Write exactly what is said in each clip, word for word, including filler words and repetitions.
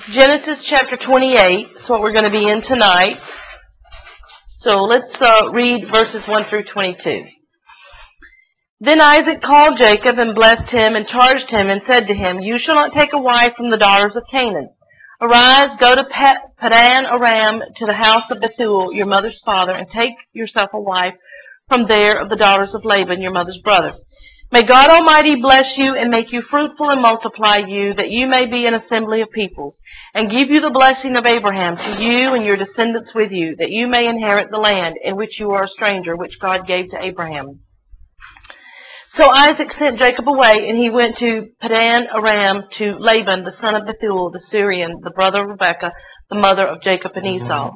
Genesis chapter twenty-eight is what we're going to be in tonight. So let's uh, read verses one through twenty-two. Then Isaac called Jacob and blessed him and charged him and said to him, You shall not take a wife from the daughters of Canaan. Arise, go to Padan Aram to the house of Bethuel, your mother's father, and take yourself a wife from there of the daughters of Laban, your mother's brother. May God Almighty bless you and make you fruitful and multiply you, that you may be an assembly of peoples, and give you the blessing of Abraham to you and your descendants with you, that you may inherit the land in which you are a stranger, which God gave to Abraham. So Isaac sent Jacob away, and he went to Padan Aram to Laban, the son of Bethuel, the Syrian, the brother of Rebekah, the mother of Jacob and Esau.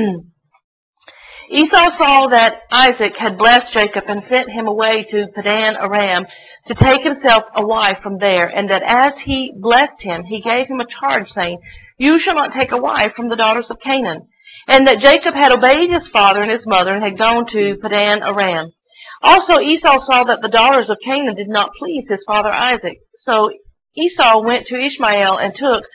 Esau saw that Isaac had blessed Jacob and sent him away to Padan Aram to take himself a wife from there, and that as he blessed him, he gave him a charge, saying, You shall not take a wife from the daughters of Canaan. And that Jacob had obeyed his father and his mother, and had gone to Padan Aram. Also Esau saw that the daughters of Canaan did not please his father Isaac. So Esau went to Ishmael and took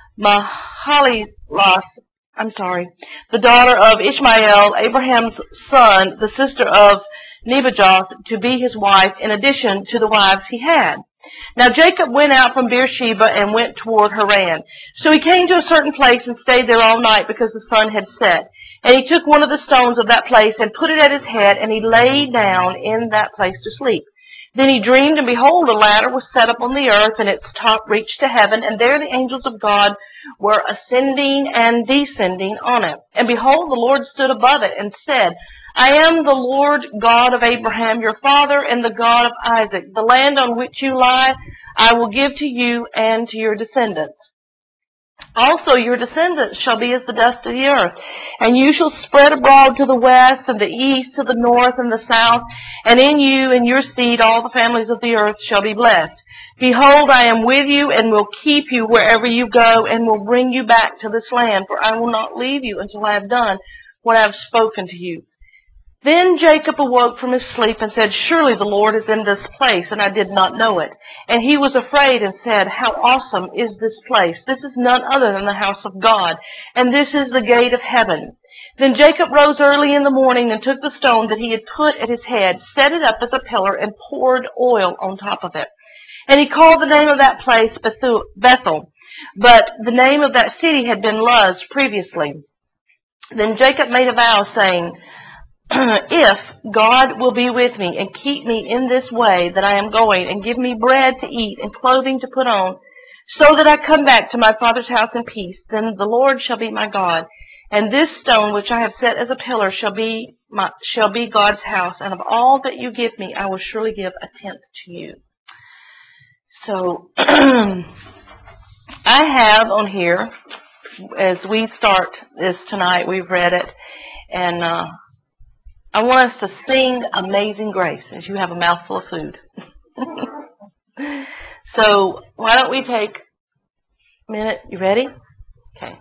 Mahaliloth, I'm sorry, the daughter of Ishmael, Abraham's son, the sister of Nebajoth, to be his wife, in addition to the wives he had. Now Jacob went out from Beersheba and went toward Haran. So he came to a certain place and stayed there all night, because the sun had set. And he took one of the stones of that place and put it at his head, and he lay down in that place to sleep. Then he dreamed, and behold, a ladder was set up on the earth, and its top reached to heaven, and there the angels of God were ascending and descending on it. And behold, the Lord stood above it and said, I am the Lord God of Abraham, your father, and the God of Isaac. The land on which you lie I will give to you and to your descendants. Also your descendants shall be as the dust of the earth, and you shall spread abroad to the west and the east, to the north and the south, and in you and your seed all the families of the earth shall be blessed. Behold, I am with you, and will keep you wherever you go, and will bring you back to this land, for I will not leave you until I have done what I have spoken to you. Then Jacob awoke from his sleep and said, Surely the Lord is in this place, and I did not know it. And he was afraid and said, How awesome is this place! This is none other than the house of God, and this is the gate of heaven. Then Jacob rose early in the morning and took the stone that he had put at his head, set it up as a pillar, and poured oil on top of it. And he called the name of that place Bethel, but the name of that city had been Luz previously. Then Jacob made a vow, saying, If God will be with me and keep me in this way that I am going, and give me bread to eat and clothing to put on, so that I come back to my father's house in peace, then the Lord shall be my God, and this stone which I have set as a pillar shall be my, shall be God's house, and of all that you give me I will surely give a tenth to you. So I have on here, as we start this tonight, we've read it, and uh, I want us to sing Amazing Grace as you have a mouthful of food. So why don't we take a minute? You ready? Okay.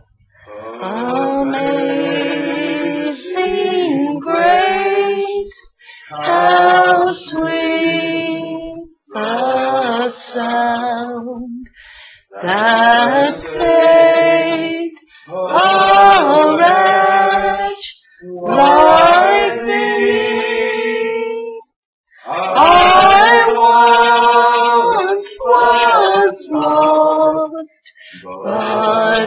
Amazing grace, how sweet the sound that saved a wretch like me. I once was lost, but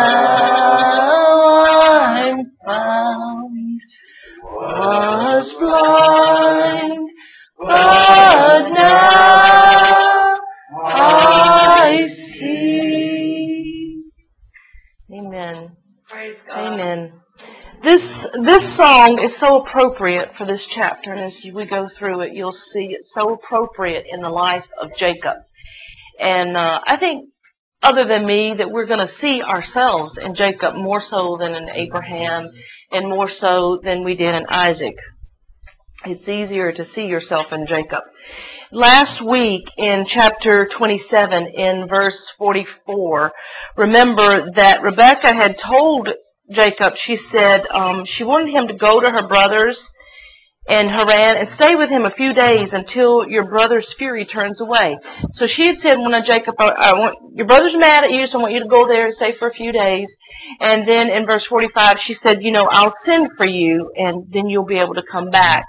now I'm found. Was blind, but now I see. Amen. Praise God. Amen. This this song is so appropriate for this chapter, and as we go through it, you'll see it's so appropriate in the life of Jacob. And uh, I think, other than me, that we're going to see ourselves in Jacob more so than in Abraham, and more so than we did in Isaac. It's easier to see yourself in Jacob. Last week in chapter twenty-seven, in verse forty-four, remember that Rebekah had told Jacob, she said um, she wanted him to go to her brothers in Haran, and stay with him a few days until your brother's fury turns away. So she had said, when Jacob, I, I want, your brother's mad at you, so I want you to go there and stay for a few days. And then in verse forty-five, she said, you know, I'll send for you, and then you'll be able to come back.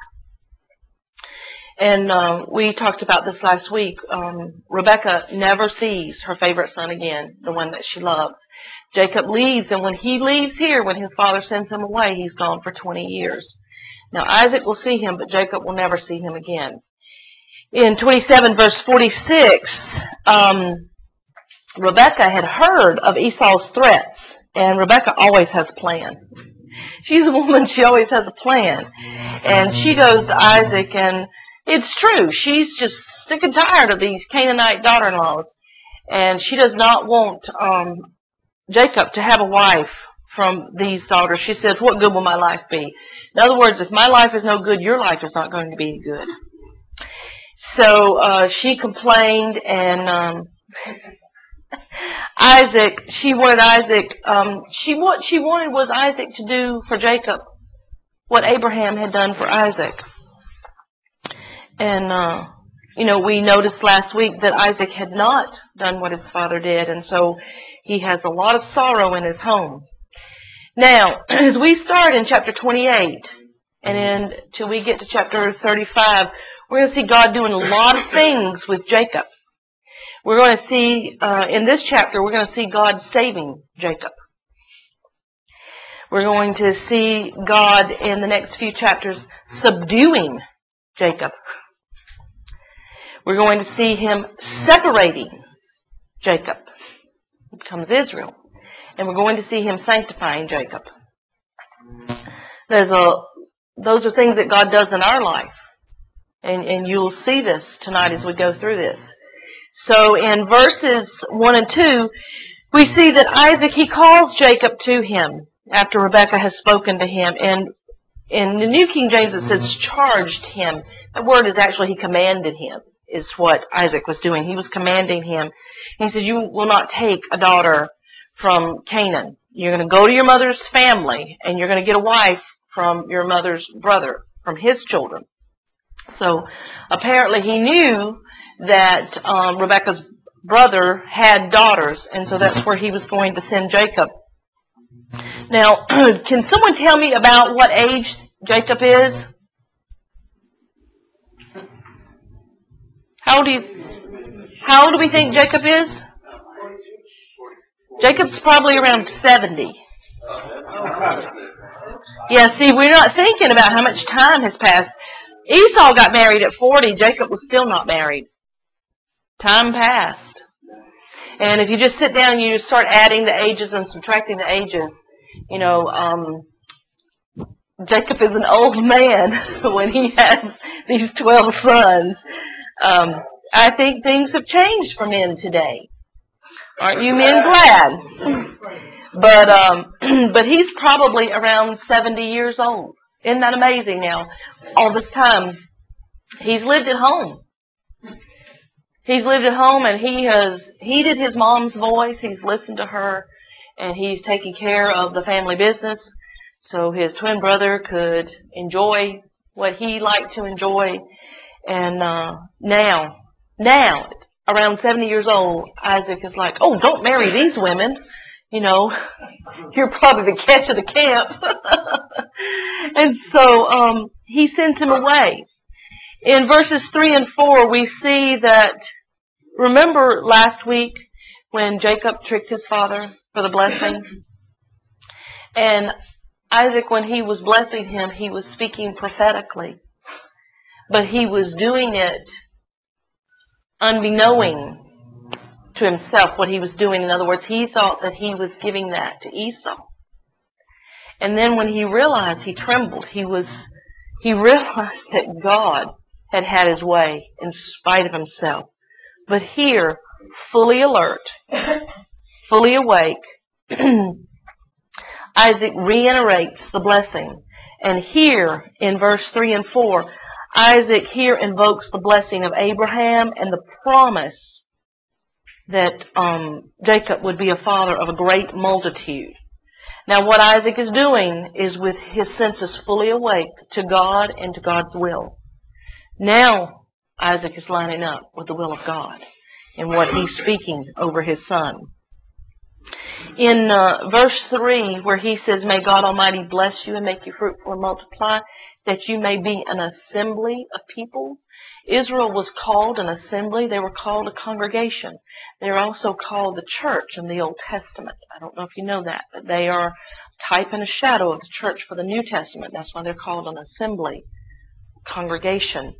And uh, we talked about this last week. Um, Rebekah never sees her favorite son again, the one that she loves. Jacob leaves, and when he leaves here, when his father sends him away, he's gone for twenty years. Now, Isaac will see him, but Jacob will never see him again. In twenty-seven, verse forty-six, um, Rebekah had heard of Esau's threats, and Rebekah always has a plan. She's a woman, she always has a plan. And she goes to Isaac, and it's true, she's just sick and tired of these Canaanite daughter-in-laws. And she does not want um, Jacob to have a wife from these daughters. She says, what good will my life be? In other words, if my life is no good, your life is not going to be good. So uh, she complained, and um, Isaac, she wanted Isaac, um, she what she wanted was Isaac to do for Jacob what Abraham had done for Isaac. And, uh, you know, we noticed last week that Isaac had not done what his father did, and so he has a lot of sorrow in his home. Now, as we start in chapter twenty-eight, and then till we get to chapter thirty-five, we're going to see God doing a lot of things with Jacob. We're going to see, uh, in this chapter, we're going to see God saving Jacob. We're going to see God in the next few chapters subduing Jacob. We're going to see him separating Jacob. He becomes Israel. And we're going to see him sanctifying Jacob. There's a, those are things that God does in our life. And, and you'll see this tonight as we go through this. So in verses one and two, we see that Isaac, he calls Jacob to him after Rebekah has spoken to him. And in the New King James it says charged him. That word is actually he commanded him, is what Isaac was doing. He was commanding him. He said, you will not take a daughter from Canaan. You're going to go to your mother's family, and you're going to get a wife from your mother's brother, from his children. So apparently he knew that um, Rebekah's brother had daughters, and so that's where he was going to send Jacob. Now, can someone tell me about what age Jacob is? How old do you, how old do we think Jacob is? Jacob's probably around seventy. Yeah, see, we're not thinking about how much time has passed. Esau got married at forty. Jacob was still not married. Time passed. And if you just sit down and you start adding the ages and subtracting the ages, you know, um, Jacob is an old man when he has these twelve sons. Um, I think things have changed for men today. Aren't you men glad? But um, but he's probably around seventy years old. Isn't that amazing now? All this time, he's lived at home. He's lived at home, and he has heeded his mom's voice. He's listened to her, and he's taken care of the family business so his twin brother could enjoy what he liked to enjoy. And uh, now, now, around seventy years old, Isaac is like, oh, don't marry these women. You know, you're probably the catch of the camp. And so um, he sends him away. In verses three and four, we see that, remember last week when Jacob tricked his father for the blessing? And Isaac, when he was blessing him, he was speaking prophetically. But he was doing it unbeknowing to himself what he was doing. In other words, he thought that he was giving that to Esau. And then when he realized, he trembled. He was, he realized that God had had his way in spite of himself. But here, fully alert, fully awake, Isaac reiterates the blessing. And here, in verse three and four, Isaac here invokes the blessing of Abraham and the promise that um, Jacob would be a father of a great multitude. Now what Isaac is doing is with his senses fully awake to God and to God's will. Now Isaac is lining up with the will of God and what he's speaking over his son. In uh, verse three, where he says, "May God Almighty bless you and make you fruitful and multiply, that you may be an assembly of peoples." Israel was called an assembly. They were called a congregation. They are also called the church in the Old Testament. I don't know if you know that, but they are a type and a shadow of the church for the New Testament. That's why they're called an assembly, congregation.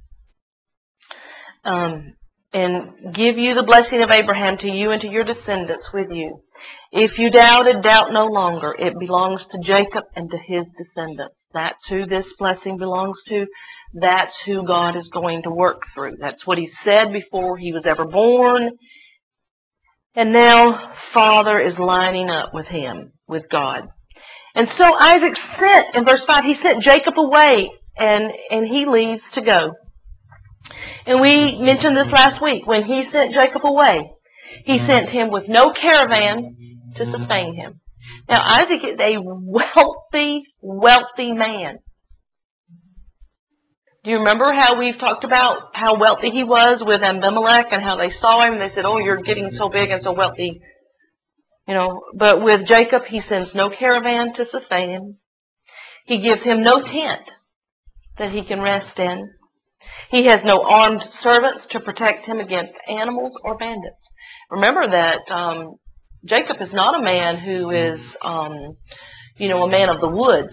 Um, and give you the blessing of Abraham to you and to your descendants with you. If you doubted, doubt no longer. It belongs to Jacob and to his descendants. That's who this blessing belongs to. That's who God is going to work through. That's what he said before he was ever born. And now Father is lining up with him, with God. And so Isaac sent, in verse five, he sent Jacob away, and, and he leaves to go. And we mentioned this last week. When he sent Jacob away, he sent him with no caravan to sustain him. Now, Isaac is a wealthy, wealthy man. Do you remember how we've talked about how wealthy he was with Abimelech and how they saw him and they said, "Oh, you're getting so big and so wealthy." You know, but with Jacob, he sends no caravan to sustain him. He gives him no tent that he can rest in. He has no armed servants to protect him against animals or bandits. Remember that um, Jacob is not a man who is, um, you know, a man of the woods.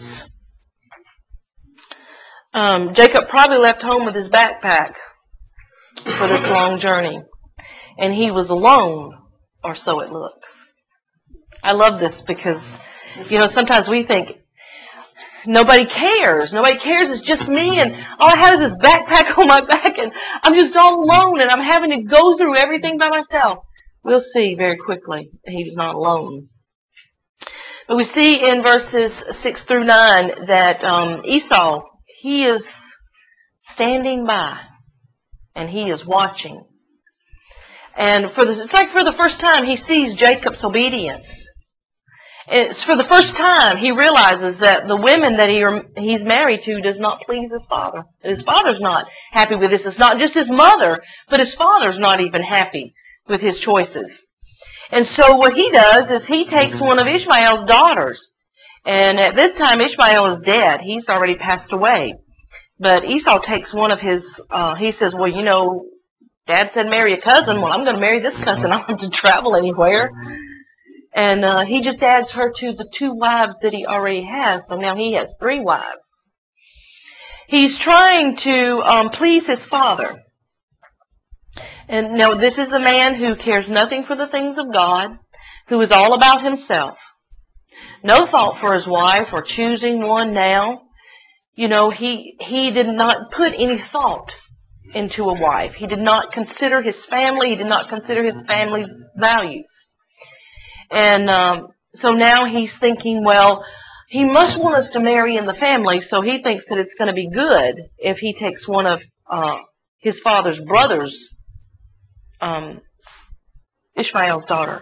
Um, Jacob probably left home with his backpack for this long journey. And he was alone, or so it looked. I love this because, you know, sometimes we think, nobody cares. Nobody cares. It's just me, and all I have is this backpack on my back, and I'm just all alone, and I'm having to go through everything by myself. We'll see very quickly that he was not alone. But we see in verses six through nine that um, Esau, he is standing by, and he is watching. And for the, it's like for the first time he sees Jacob's obedience. It's for the first time he realizes that the women that he he's married to does not please his father. His father's not happy with this. It's not just his mother, but his father's not even happy with his choices. And so what he does is he takes one of Ishmael's daughters. And at this time Ishmael is dead. He's already passed away. But Esau takes one of his, uh, he says, "Well, you know, Dad said marry a cousin. Well, I'm going to marry this cousin. I don't have to travel anywhere." And uh, he just adds her to the two wives that he already has. So now he has three wives. He's trying to um, please his father. And now this is a man who cares nothing for the things of God, who is all about himself. No thought for his wife or choosing one now. You know, he, he did not put any thought into a wife. He did not consider his family. He did not consider his family's values. And um, so now he's thinking, well, he must want us to marry in the family, so he thinks that it's going to be good if he takes one of uh, his father's brothers, um, Ishmael's daughter.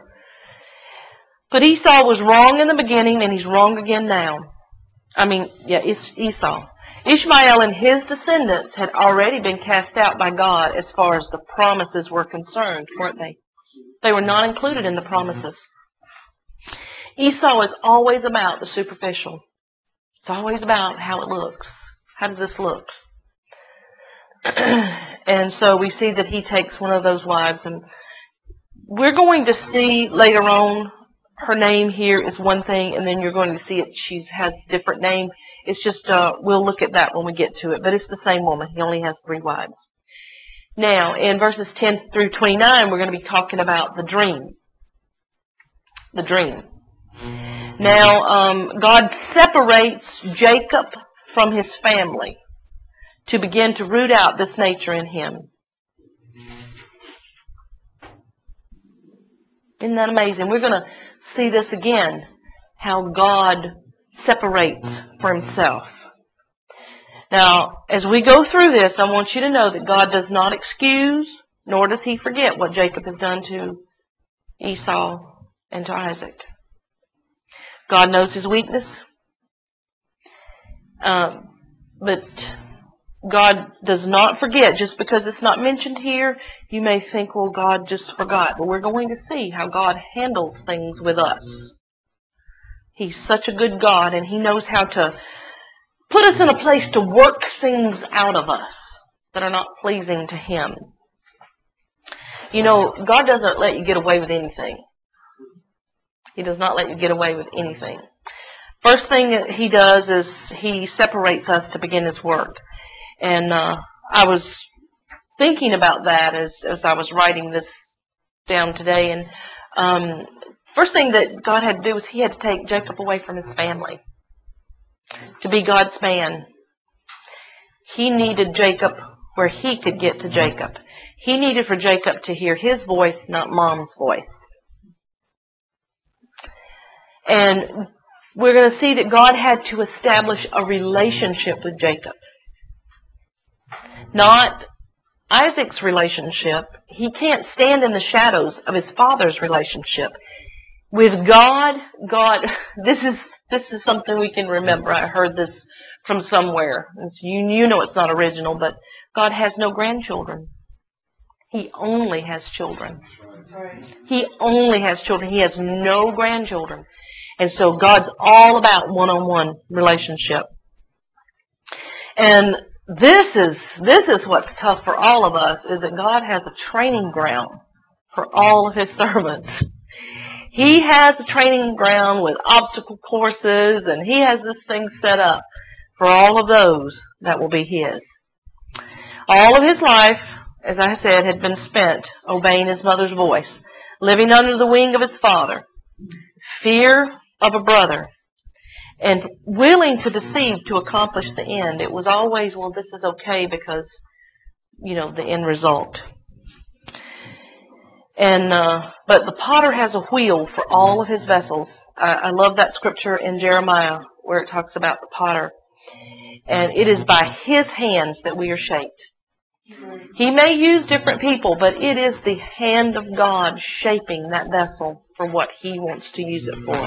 But Esau was wrong in the beginning, and he's wrong again now. I mean, yeah, it's Esau. Ishmael and his descendants had already been cast out by God as far as the promises were concerned, weren't they? They were not included in the promises. Esau is always about the superficial. It's always about how it looks. How does this look? And so we see that he takes one of those wives, and we're going to see later on her name here is one thing, and then you're going to see it. She has a different name. It's just, uh, we'll look at that when we get to it. But it's the same woman. He only has three wives. Now, in verses ten through twenty-nine, we're going to be talking about the dream. The dream. Now, um, God separates Jacob from his family to begin to root out this nature in him. Isn't that amazing? We're going to see this again, how God separates for himself. Now, as we go through this, I want you to know that God does not excuse, nor does he forget what Jacob has done to Esau and to Isaac. God knows his weakness. Um, but God does not forget. Just because it's not mentioned here, you may think, well, God just forgot. But we're going to see how God handles things with us. He's such a good God, and he knows how to put us in a place to work things out of us that are not pleasing to him. You know, God doesn't let you get away with anything. He does not let you get away with anything. First thing that he does is he separates us to begin his work. And uh, I was thinking about that as, as I was writing this down today. And um, first thing that God had to do was he had to take Jacob away from his family to be God's man. He needed Jacob where he could get to Jacob. He needed for Jacob to hear his voice, not Mom's voice. And we're going to see that God had to establish a relationship with Jacob. Not Isaac's relationship. He can't stand in the shadows of his father's relationship. With God, God, this is this is something we can remember. I heard this from somewhere. You, you know it's not original, but God has no grandchildren. He only has children. He only has children. He has no grandchildren. And so God's all about one-on-one relationship. And this is this is what's tough for all of us, is that God has a training ground for all of his servants. He has a training ground with obstacle courses, and he has this thing set up for all of those that will be his. All of his life, as I said, had been spent obeying his mother's voice, living under the wing of his father, fear of a brother, and willing to deceive to accomplish the end. It was always, well, this is okay because, you know, the end result. And uh, but the potter has a wheel for all of his vessels. I, I love that scripture in Jeremiah where it talks about the potter. And it is by his hands that we are shaped. He may use different people, but it is the hand of God shaping that vessel for what he wants to use it for.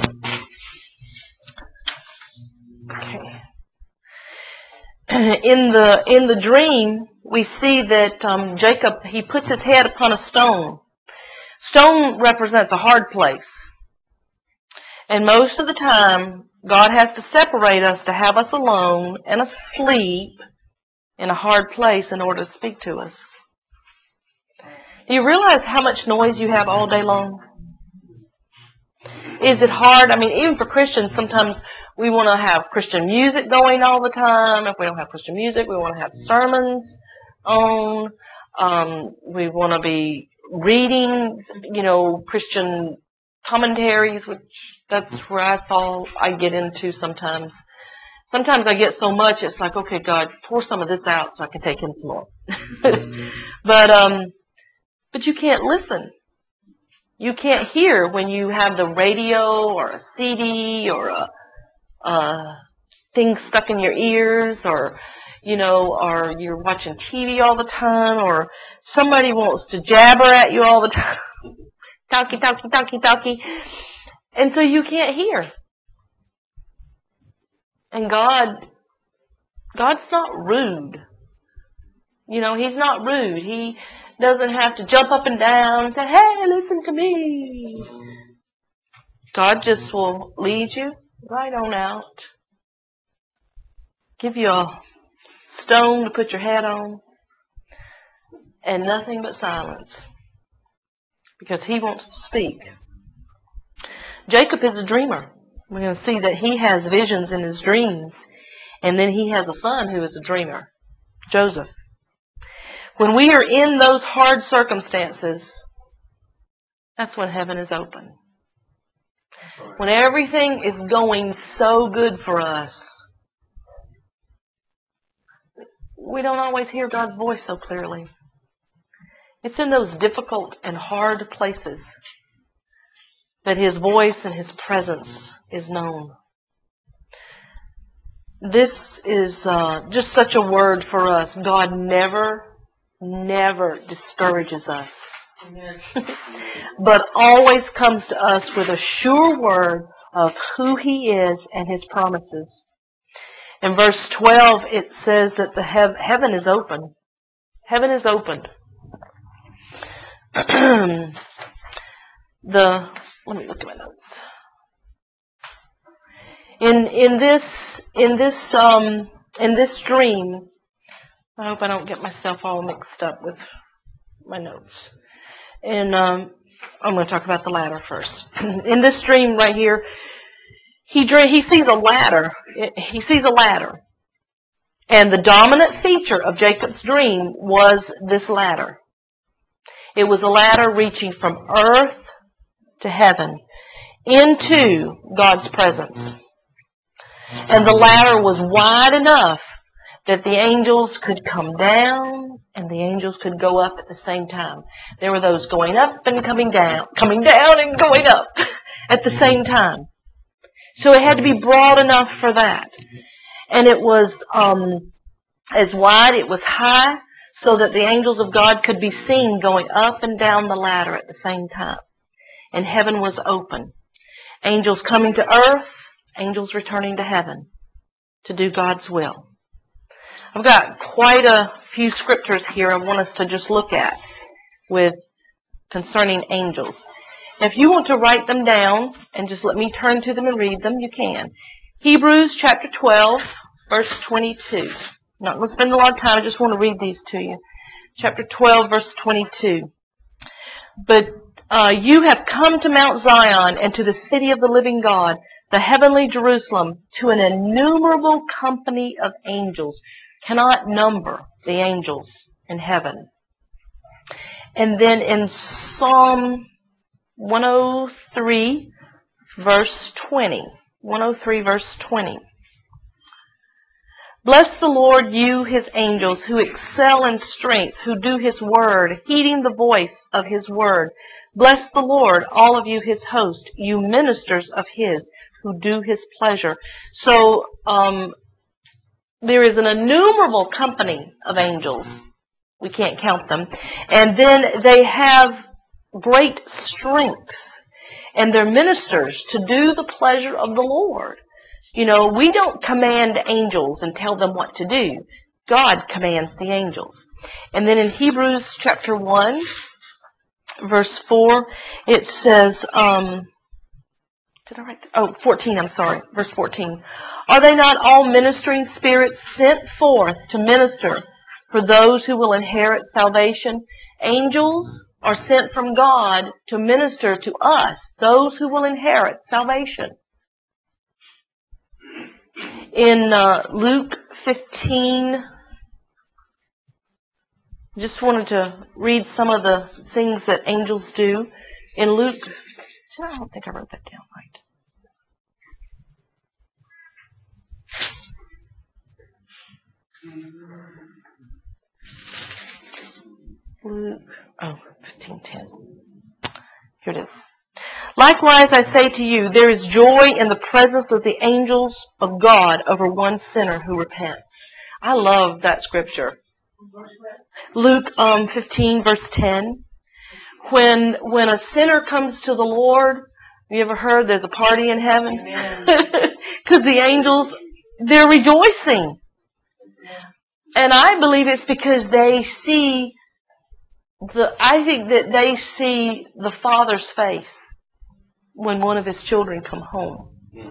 Okay. In the in the dream, we see that um, Jacob, he puts his head upon a stone. Stone represents a hard place. And most of the time, God has to separate us to have us alone and asleep in a hard place in order to speak to us. Do you realize how much noise you have all day long? Is it hard? I mean, even for Christians, sometimes we want to have Christian music going all the time. If we don't have Christian music, we want to have sermons on. Um, we want to be reading, you know, Christian commentaries, which that's where I fall, I get into sometimes. Sometimes I get so much, it's like, okay, God, pour some of this out so I can take in some more. but, um, but you can't listen. You can't hear when you have the radio or a C D or a, a thing stuck in your ears, or, you know, or you're watching T V all the time, or somebody wants to jabber at you all the time. Talkie, talkie, talkie, talkie. And so you can't hear. And God, God's not rude. You know, he's not rude. He doesn't have to jump up and down and say, hey, listen to me. God just will lead you right on out. Give you a stone to put your head on. And nothing but silence. Because he wants to speak. Jacob is a dreamer. We're going to see that he has visions in his dreams. And then he has a son who is a dreamer, Joseph. When we are in those hard circumstances, that's when heaven is open. When everything is going so good for us, we don't always hear God's voice so clearly. It's in those difficult and hard places that his voice and his presence is known. This is uh, just such a word for us. God never, never discourages us. But always comes to us with a sure word of who He is and His promises. In verse twelve, it says that the hev heaven is open. Heaven is opened. the let me look at my notes. In in this in this um in this dream, I hope I don't get myself all mixed up with my notes. And um, I'm going to talk about the ladder first. In this dream right here, he dream, he sees a ladder. He sees a ladder. And the dominant feature of Jacob's dream was this ladder. It was a ladder reaching from earth to heaven into God's presence. And the ladder was wide enough that the angels could come down and the angels could go up at the same time. There were those going up and coming down, coming down and going up at the same time. So it had to be broad enough for that. And it was um, as wide, it was high, so that the angels of God could be seen going up and down the ladder at the same time. And heaven was open. Angels coming to earth, angels returning to heaven to do God's will. I've got quite a few scriptures here I want us to just look at with concerning angels. If you want to write them down and just let me turn to them and read them, you can. Hebrews chapter twelve, verse twenty-two. I'm not going to spend a lot of time. I just want to read these to you. Chapter twelve, verse twenty-two. But uh, you have come to Mount Zion and to the city of the living God, the heavenly Jerusalem, to an innumerable company of angels. Cannot number the angels in heaven. And then in Psalm one oh three, verse twenty. one oh three, verse twenty. Bless the Lord, you His angels, who excel in strength, who do His word, heeding the voice of His word. Bless the Lord, all of you His host, you ministers of His, who do His pleasure. So, um, there is an innumerable company of angels. We can't count them. And then they have great strength. And they're ministers to do the pleasure of the Lord. You know, we don't command angels and tell them what to do. God commands the angels. And then in Hebrews chapter one, verse four, it says, um, did I write that? Oh, fourteen, I'm sorry, verse fourteen. Are they not all ministering spirits sent forth to minister for those who will inherit salvation? Angels are sent from God to minister to us, those who will inherit salvation. In uh, Luke fifteen, just wanted to read some of the things that angels do. In Luke, I don't think I wrote that down right. Luke, oh, fifteen ten. Here it is. Likewise, I say to you, there is joy in the presence of the angels of God over one sinner who repents. I love that scripture. Luke um, fifteen, verse ten. When when a sinner comes to the Lord, have you ever heard there's a party in heaven? Because the angels, they're rejoicing. And I believe it's because they see the, I think that they see the Father's face when one of His children come home.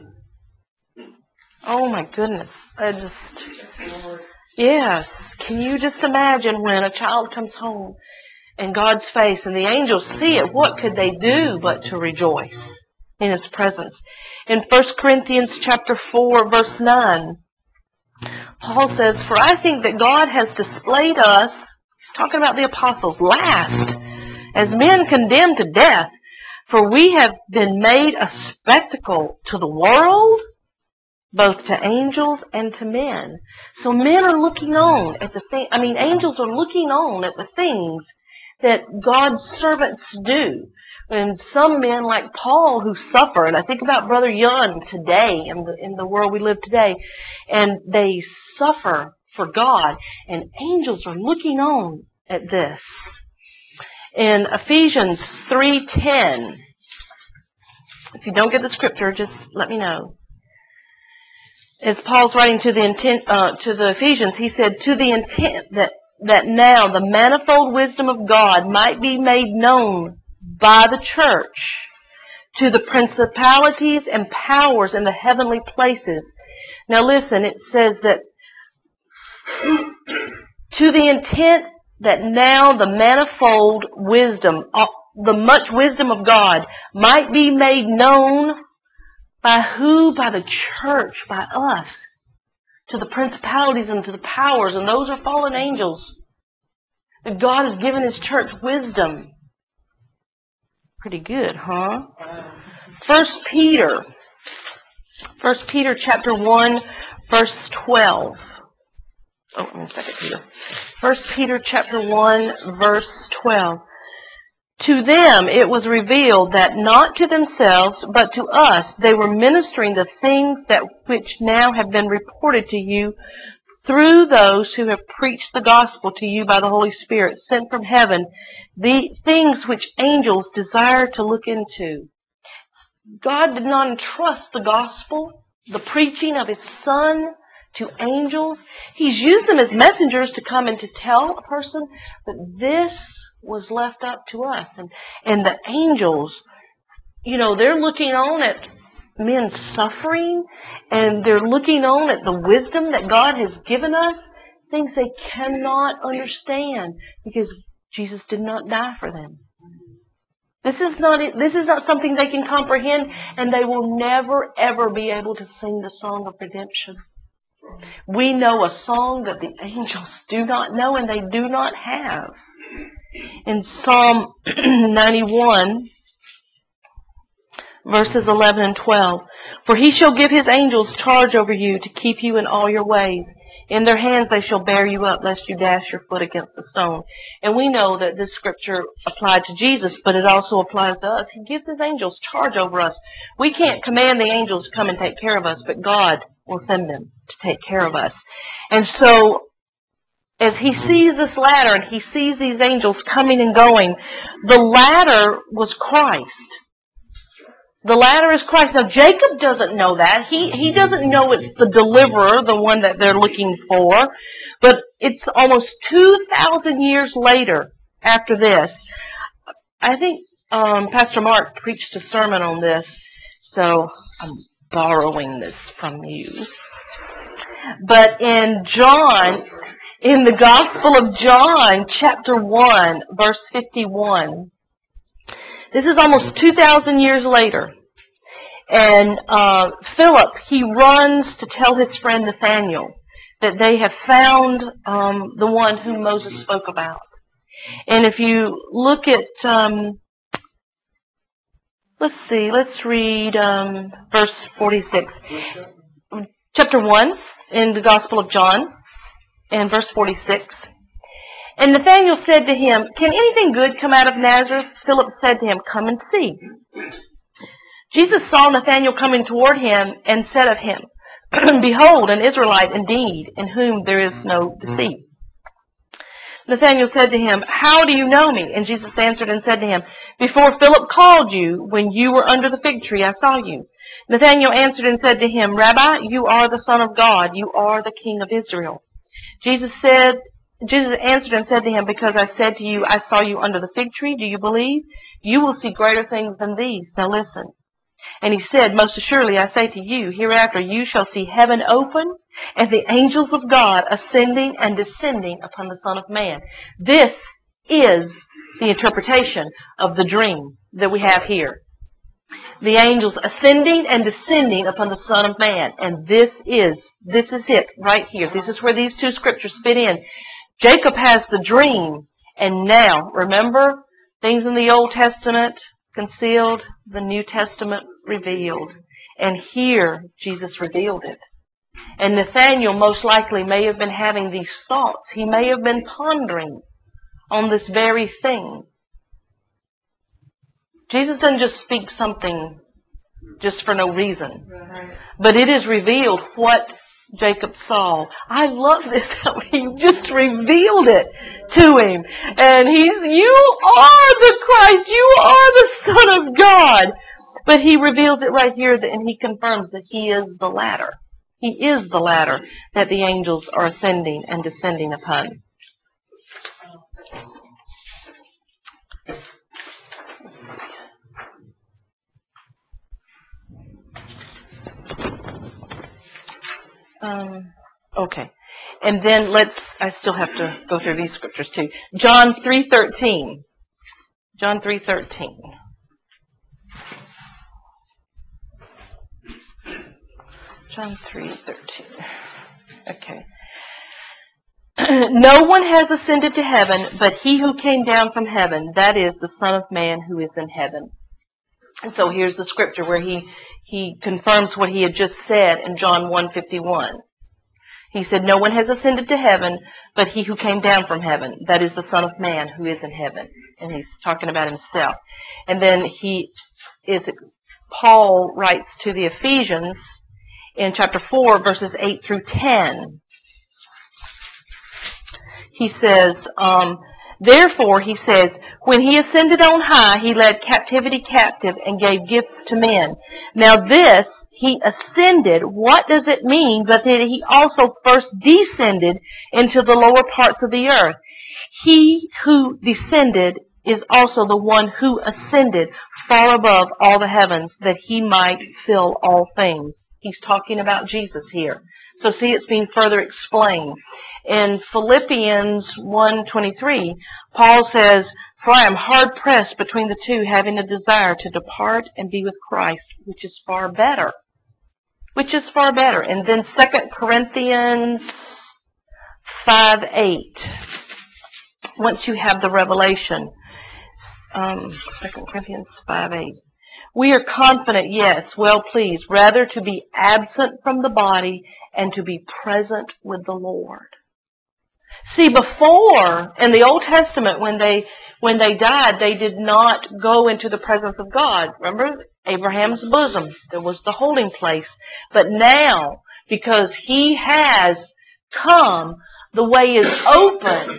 Oh my goodness. I just, yes. Can you just imagine when a child comes home in God's face and the angels see it? What could they do but to rejoice in His presence? In First Corinthians chapter four, verse nine, Paul says, for I think that God has displayed us, talking about the apostles, last, as men condemned to death, for we have been made a spectacle to the world, both to angels and to men. So men are looking on at the thing. I mean, angels are looking on at the things that God's servants do. And some men like Paul who suffer, and I think about Brother Yun today in the in the world we live today, and they suffer for God, and angels are looking on at this. In Ephesians three ten, If you don't get the scripture, just let me know. As Paul's writing to the intent uh, to the Ephesians, he said, to the intent that, that now the manifold wisdom of God might be made known by the church to the principalities and powers in the heavenly places. Now listen, it says that to the intent that now the manifold wisdom, the much wisdom of God might be made known by who? By the church, by us, to the principalities and to the powers, and those are fallen angels. That God has given His church wisdom. Pretty good, huh? First Peter, First Peter chapter one, verse twelve. Oh, I'm in Second Peter. First Peter chapter one, verse twelve. To them it was revealed that not to themselves, but to us, they were ministering the things that which now have been reported to you through those who have preached the gospel to you by the Holy Spirit sent from heaven, the things which angels desire to look into. God did not entrust the gospel, the preaching of His Son, to angels. He's used them as messengers to come and to tell a person, but this was left up to us. And, and the angels, you know, they're looking on at men suffering, and they're looking on at the wisdom that God has given us, things they cannot understand because Jesus did not die for them. This is not this is not something they can comprehend, and they will never ever be able to sing the song of redemption. We know a song that the angels do not know and they do not have. In Psalm ninety-one, verses eleven and twelve, for He shall give His angels charge over you to keep you in all your ways. In their hands they shall bear you up, lest you dash your foot against a stone. And we know that this scripture applied to Jesus, but it also applies to us. He gives His angels charge over us. We can't command the angels to come and take care of us, but God will send them to take care of us. And so, as He sees this ladder and He sees these angels coming and going, the ladder was Christ. The ladder is Christ. Now, Jacob doesn't know that. He he doesn't know it's the deliverer, the one that they're looking for. But it's almost two thousand years later after this. I think um, Pastor Mark preached a sermon on this, so I'm borrowing this from you. But in John, in the Gospel of John, chapter one, verse fifty-one, this is almost two thousand years later. And uh, Philip, he runs to tell his friend Nathanael that they have found um, the one whom Moses spoke about. And if you look at, um, let's see, let's read um, verse forty-six. Chapter one in the Gospel of John, and verse forty-six. And Nathanael said to him, can anything good come out of Nazareth? Philip said to him, come and see. Jesus saw Nathanael coming toward him and said of him, behold, an Israelite indeed, in whom there is no deceit. Nathanael said to him, how do you know me? And Jesus answered and said to him, before Philip called you, when you were under the fig tree, I saw you. Nathanael answered and said to him, Rabbi, you are the Son of God, you are the King of Israel. Jesus said, Jesus answered and said to him, because I said to you, I saw you under the fig tree, do you believe? You will see greater things than these. Now listen. And he said, most assuredly I say to you, hereafter you shall see heaven open, and the angels of God ascending and descending upon the Son of Man. This is the interpretation of the dream that we have here. The angels ascending and descending upon the Son of Man. And this is, this is it right here. This is where these two scriptures fit in. Jacob has the dream, and now, remember, things in the Old Testament concealed, the New Testament revealed. And here, Jesus revealed it. And Nathanael most likely may have been having these thoughts. He may have been pondering on this very thing. Jesus doesn't just speak something just for no reason. But it is revealed what Jacob saw. I love this, how he just revealed it to him. And he's, you are the Christ. You are the Son of God. But he reveals it right here, that, and he confirms that he is the ladder. He is the ladder that the angels are ascending and descending upon. Um, okay. And then let's, I still have to go through these scriptures too. John three thirteen. John three thirteen. John three thirteen. Okay. No one has ascended to heaven but he who came down from heaven, that is the Son of Man who is in heaven. And so here's the scripture where he, he confirms what he had just said in John one fifty-one. He said, no one has ascended to heaven but he who came down from heaven, that is the Son of Man who is in heaven. And he's talking about himself. And then he is, Paul writes to the Ephesians in chapter four, verses eight through ten. He says, um, therefore, he says, when he ascended on high, he led captivity captive and gave gifts to men. Now this, he ascended, what does it mean but that he also first descended into the lower parts of the earth? He who descended is also the one who ascended far above all the heavens, that he might fill all things. He's talking about Jesus here. So see, it's being further explained. In Philippians one twenty-three, Paul says, for I am hard pressed between the two, having a desire to depart and be with Christ, which is far better. Which is far better. And then Second Corinthians five eight. Once you have the revelation, um, Second Corinthians five eight. We are confident, yes, well pleased, rather to be absent from the body and to be present with the Lord. See, before, in the Old Testament, when they when they died, they did not go into the presence of God. Remember, Abraham's bosom, there was the holding place. But now, because he has come, the way is open.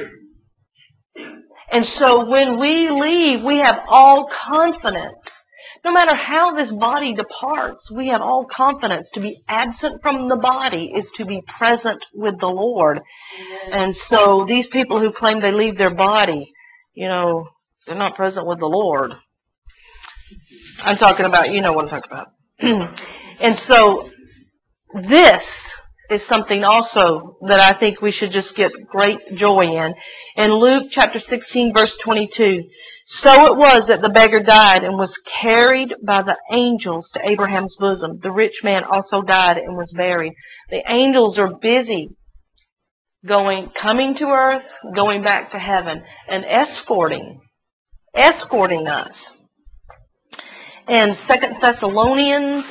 And so when we leave, we have all confidence. No matter how this body departs, we have all confidence. To be absent from the body is to be present with the Lord. And so these people who claim they leave their body, you know, they're not present with the Lord. I'm talking about, you know what I'm talking about. And so this is something also that I think we should just get great joy in. In Luke chapter sixteen, verse twenty-two, so it was that the beggar died and was carried by the angels to Abraham's bosom. The rich man also died and was buried. The angels are busy going, coming to earth, going back to heaven, and escorting, escorting us. And Second Thessalonians,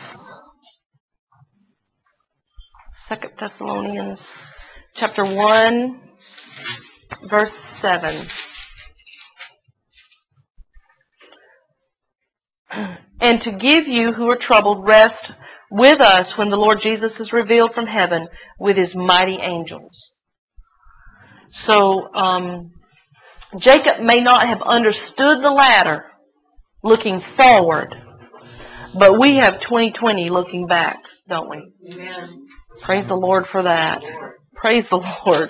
Second Thessalonians chapter one, verse seven. And to give you who are troubled rest with us when the Lord Jesus is revealed from heaven with his mighty angels. So um, Jacob may not have understood the ladder looking forward, but we have twenty twenty looking back, don't we? Amen. Praise the Lord for that. Praise the Lord.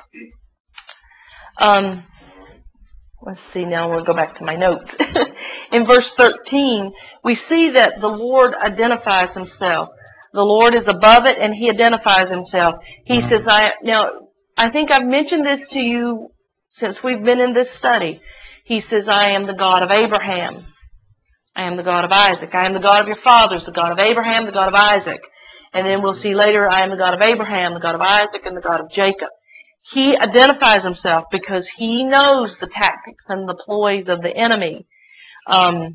Um, let's see, now we'll go back to my notes. In verse thirteen, we see that the Lord identifies himself. The Lord is above it, and he identifies himself. He says, I, now, I think I've mentioned this to you since we've been in this study. He says, I am the God of Abraham. I am the God of Isaac. I am the God of your fathers, the God of Abraham, the God of Isaac. And then we'll see later, I am the God of Abraham, the God of Isaac, and the God of Jacob. He identifies himself because he knows the tactics and the ploys of the enemy. Um,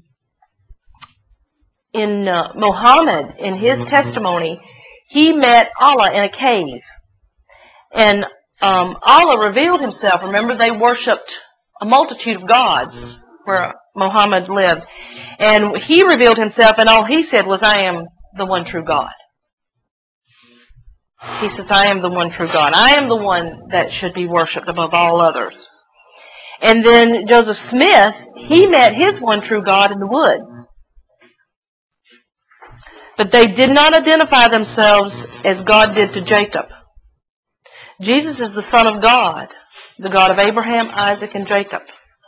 in uh, Muhammad, in his testimony, he met Allah in a cave. And um, Allah revealed himself. Remember, they worshipped a multitude of gods where Muhammad lived. And he revealed himself, and all he said was, I am the one true God. He says, I am the one true God. I am the one that should be worshipped above all others. And then Joseph Smith, he met his one true God in the woods. But they did not identify themselves as God did to Jacob. Jesus is the Son of God, the God of Abraham, Isaac, and Jacob.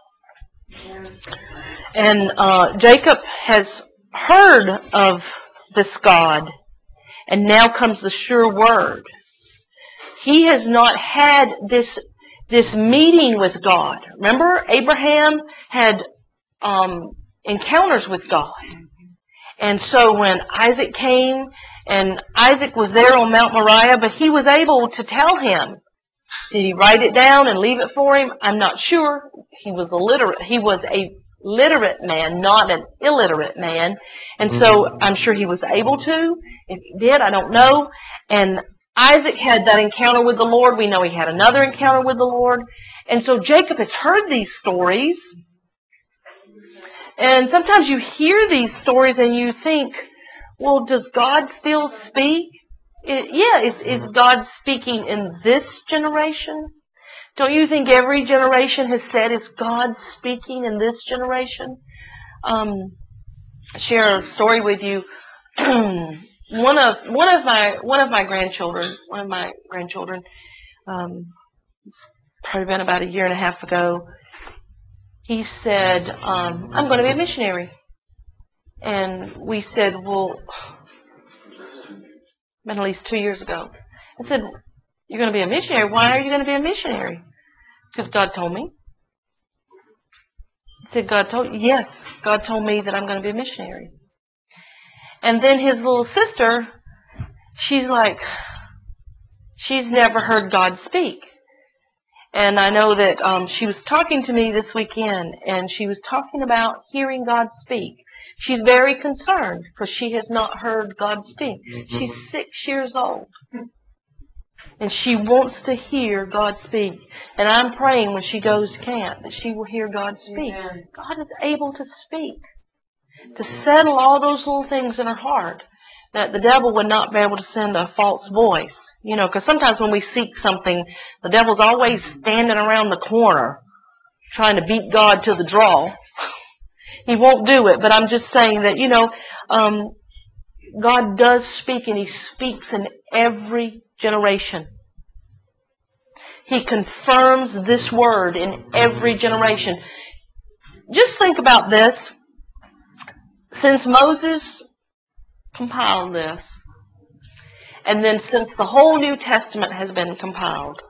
And uh, Jacob has heard of this God, and now comes the sure word. He has not had this this meeting with God. Remember, Abraham had um, encounters with God. And so when Isaac came, and Isaac was there on Mount Moriah, but he was able to tell him. Did he write it down and leave it for him? I'm not sure. He was illiterate. He was a literate man, not an illiterate man. And so I'm sure he was able to. If he did, I don't know. And Isaac had that encounter with the Lord. We know he had another encounter with the Lord. And so Jacob has heard these stories. And sometimes you hear these stories and you think, well, does God still speak? It, yeah, is, is God speaking in this generation? Don't you think every generation has said, is God speaking in this generation? Um, share a story with you. one of one of my one of my grandchildren, one of my grandchildren, um, probably been about a year and a half ago. He said, um, "I'm going to be a missionary," and we said, "Well." Been at least two years ago. I said, "You're going to be a missionary? Why are you going to be a missionary?" Because God told me. I said, God told you? Yes, God told me that I'm going to be a missionary. And then his little sister, she's like, she's never heard God speak. And I know that um, she was talking to me this weekend, and she was talking about hearing God speak. She's very concerned because she has not heard God speak. She's six years old. And she wants to hear God speak. And I'm praying when she goes to camp that she will hear God speak. God is able to speak. To settle all those little things in her heart. That the devil would not be able to send a false voice. You know, because sometimes when we seek something, the devil's always standing around the corner trying to beat God to the draw. He won't do it. But I'm just saying that, you know, um, God does speak, and He speaks in every generation. He confirms this word in every generation. Just think about this. Since Moses compiled this, and then since the whole New Testament has been compiled,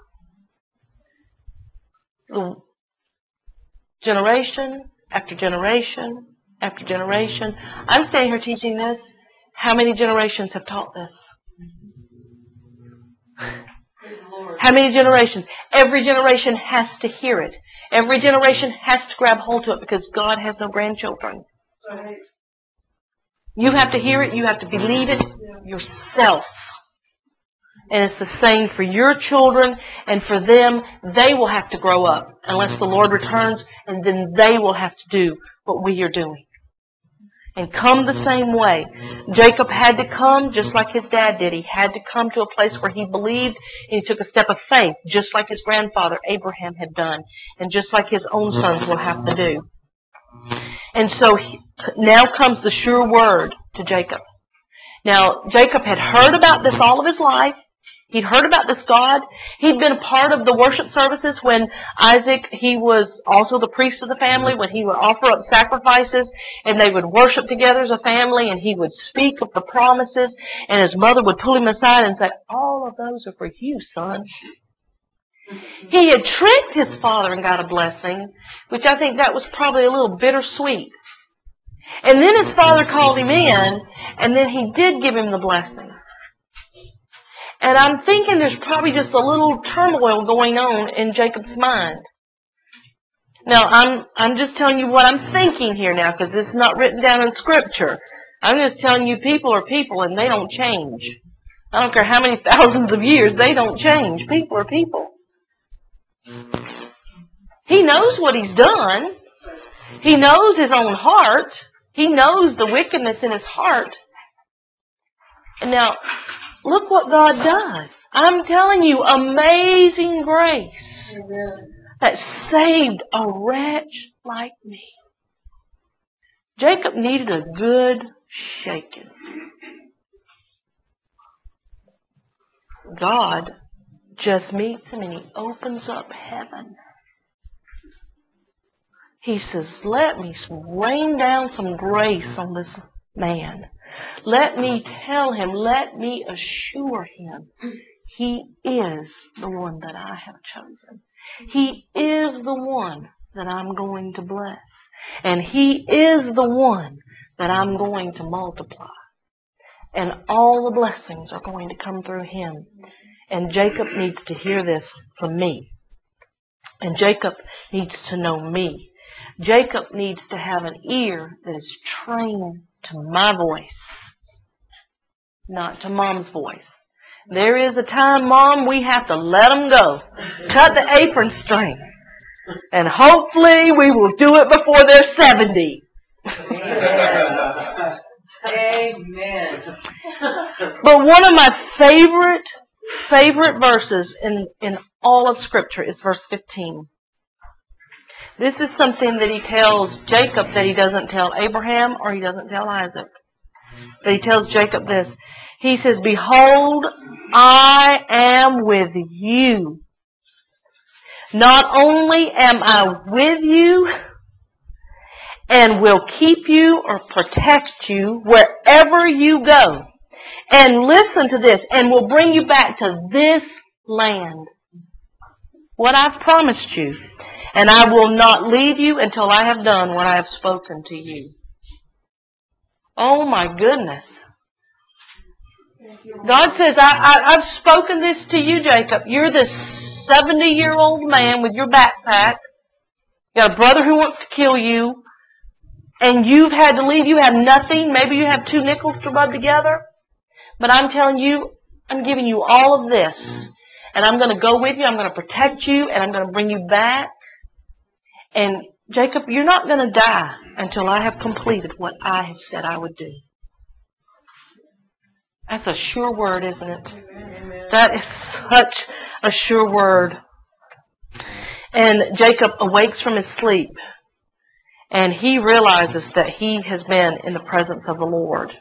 generation after generation after generation, I'm standing here teaching this. How many generations have taught this? How many generations? Every generation has to hear it. Every generation has to grab hold to it because God has no grandchildren. You have to hear it. You have to believe it yourself. And it's the same for your children and for them. They will have to grow up unless the Lord returns, and then they will have to do what we are doing. And come the same way. Jacob had to come just like his dad did. He had to come to a place where he believed, and he took a step of faith, just like his grandfather Abraham had done, and just like his own sons will have to do. And so he, now comes the sure word to Jacob. Now, Jacob had heard about this all of his life. He'd heard about this God. He'd been a part of the worship services when Isaac, he was also the priest of the family, when he would offer up sacrifices, and they would worship together as a family, and he would speak of the promises, and his mother would pull him aside and say, all of those are for you, son. He had tricked his father and got a blessing, which I think that was probably a little bittersweet. And then his father called him in, and then he did give him the blessing. And I'm thinking there's probably just a little turmoil going on in Jacob's mind. Now, I'm I'm just telling you what I'm thinking here now, because it's not written down in Scripture. I'm just telling you people are people, and they don't change. I don't care how many thousands of years, they don't change. People are people. He knows what he's done. He knows his own heart. He knows the wickedness in his heart. And now, look what God does. I'm telling you, amazing grace that saved a wretch like me. Jacob needed a good shaking. God just meets him and he opens up heaven. He says, let me rain down some grace on this man. Let me tell him, let me assure him, he is the one that I have chosen. He is the one that I'm going to bless. And he is the one that I'm going to multiply. And all the blessings are going to come through him. And Jacob needs to hear this from me. And Jacob needs to know me. Jacob needs to have an ear that is trained to my voice, not to Mom's voice. There is a time, Mom, we have to let them go. Cut the apron string. And hopefully we will do it before they're seventy. Amen. Amen. But one of my favorite, favorite verses in, in all of Scripture is verse fifteen. This is something that he tells Jacob that he doesn't tell Abraham or he doesn't tell Isaac. But he tells Jacob this. He says, behold, I am with you. Not only am I with you and will keep you or protect you wherever you go. And listen to this, and will bring you back to this land. What I've promised you. And I will not leave you until I have done what I have spoken to you. Oh my goodness. God says, I, I, I've spoken this to you, Jacob. You're this seventy-year-old man with your backpack. You got a brother who wants to kill you. And you've had to leave. You have nothing. Maybe you have two nickels to rub together. But I'm telling you, I'm giving you all of this. And I'm going to go with you. I'm going to protect you. And I'm going to bring you back. And Jacob, you're not going to die until I have completed what I have said I would do. That's a sure word, isn't it? Amen. That is such a sure word. And Jacob awakes from his sleep. And he realizes that he has been in the presence of the Lord.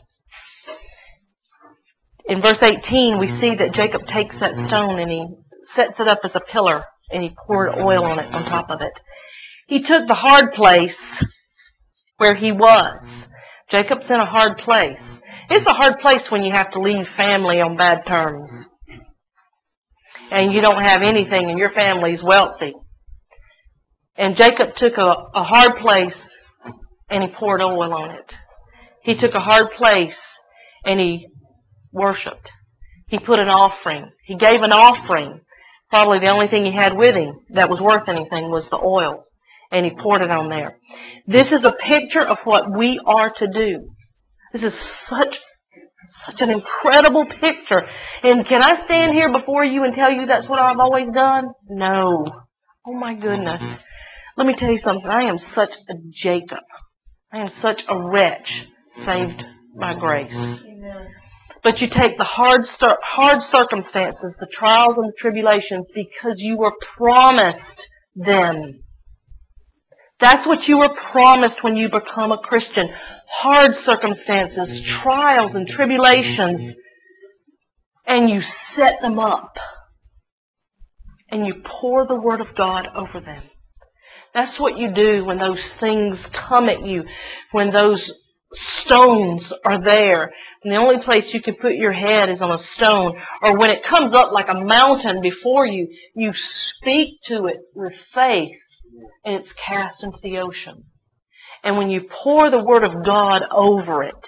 In verse eighteen, we see that Jacob takes that stone and he sets it up as a pillar. And he poured oil on it, on top of it. He took the hard place where he was. Jacob's in a hard place. It's a hard place when you have to leave family on bad terms. And you don't have anything and your family's wealthy. And Jacob took a, a hard place and he poured oil on it. He took a hard place and he worshipped. He put an offering. He gave an offering. Probably the only thing he had with him that was worth anything was the oil. And he poured it on there. This is a picture of what we are to do. This is such, such an incredible picture. And can I stand here before you and tell you that's what I've always done? No. Oh my goodness. Let me tell you something. I am such a Jacob. I am such a wretch saved by grace. Amen. But you take the hard, hard circumstances, the trials and the tribulations, because you were promised them. That's what you were promised when you become a Christian. Hard circumstances, trials and tribulations. And you set them up. And you pour the Word of God over them. That's what you do when those things come at you. When those stones are there. And the only place you can put your head is on a stone. Or when it comes up like a mountain before you, you speak to it with faith. And it's cast into the ocean. And when you pour the Word of God over it,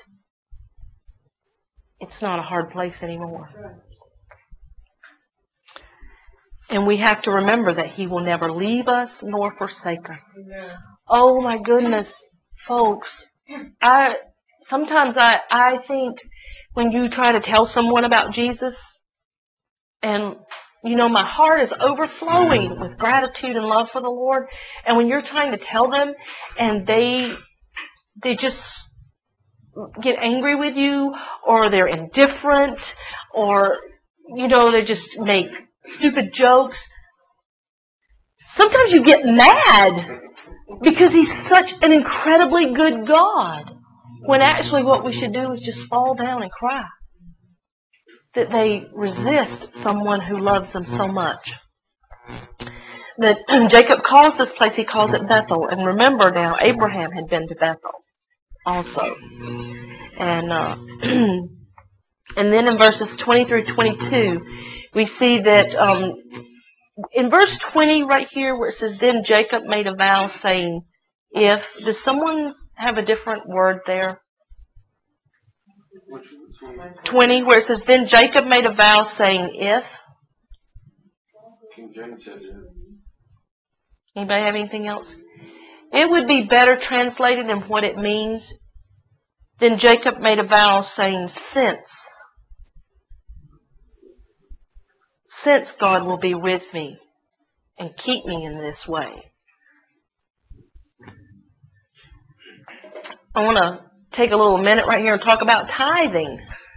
it's not a hard place anymore. And we have to remember that He will never leave us nor forsake us. Oh my goodness, folks. I sometimes I, I think when you try to tell someone about Jesus, and you know, my heart is overflowing with gratitude and love for the Lord. And when you're trying to tell them and they they just get angry with you, or they're indifferent, or, you know, they just make stupid jokes. Sometimes you get mad because He's such an incredibly good God. When actually what we should do is just fall down and cry. that they resist someone who loves them so much. That Jacob calls this place, he calls it Bethel. And remember now, Abraham had been to Bethel also. And uh, and then in verses twenty through twenty-two, we see that um, in verse twenty right here where it says, then Jacob made a vow saying, if, does someone have a different word there? twenty, where it says, then Jacob made a vow saying, if. King James said it. Anybody have anything else? It would be better translated in what it means. Then Jacob made a vow saying, since. Since God will be with me and keep me in this way. I want to take a little minute right here and talk about tithing.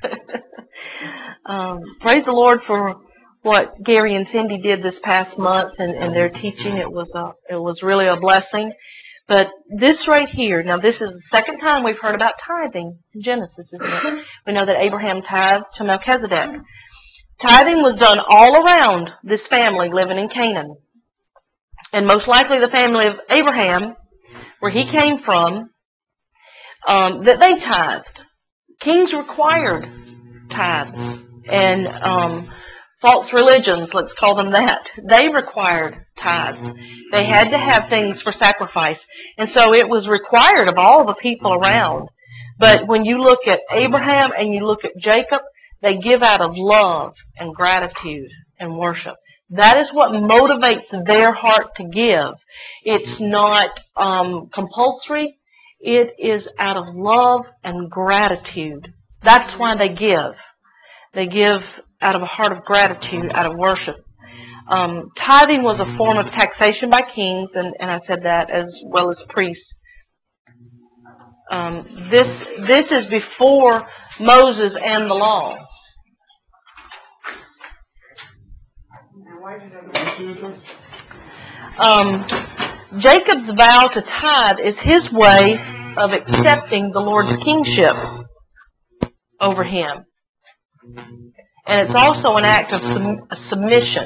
um, praise the Lord for what Gary and Cindy did this past month and, and their teaching. It was a, it was really a blessing. But this right here, now this is the second time we've heard about tithing in Genesis, isn't it? We know that Abraham tithed to Melchizedek. Tithing was done all around this family living in Canaan. And most likely the family of Abraham, where he came from, um, that they tithed. Kings required tithes. And um, false religions, let's call them that, they required tithes. They had to have things for sacrifice. And so it was required of all the people around. But when you look at Abraham and you look at Jacob, they give out of love and gratitude and worship. That is what motivates their heart to give. It's not um, compulsory. It is out of love and gratitude. That's why they give. They give out of a heart of gratitude, out of worship. Um, tithing was a form of taxation by kings, and, and I said that, as well as priests. Um, this this is before Moses and the law. Um, Jacob's vow to tithe is his way of accepting the Lord's kingship over him. And it's also an act of sum- submission.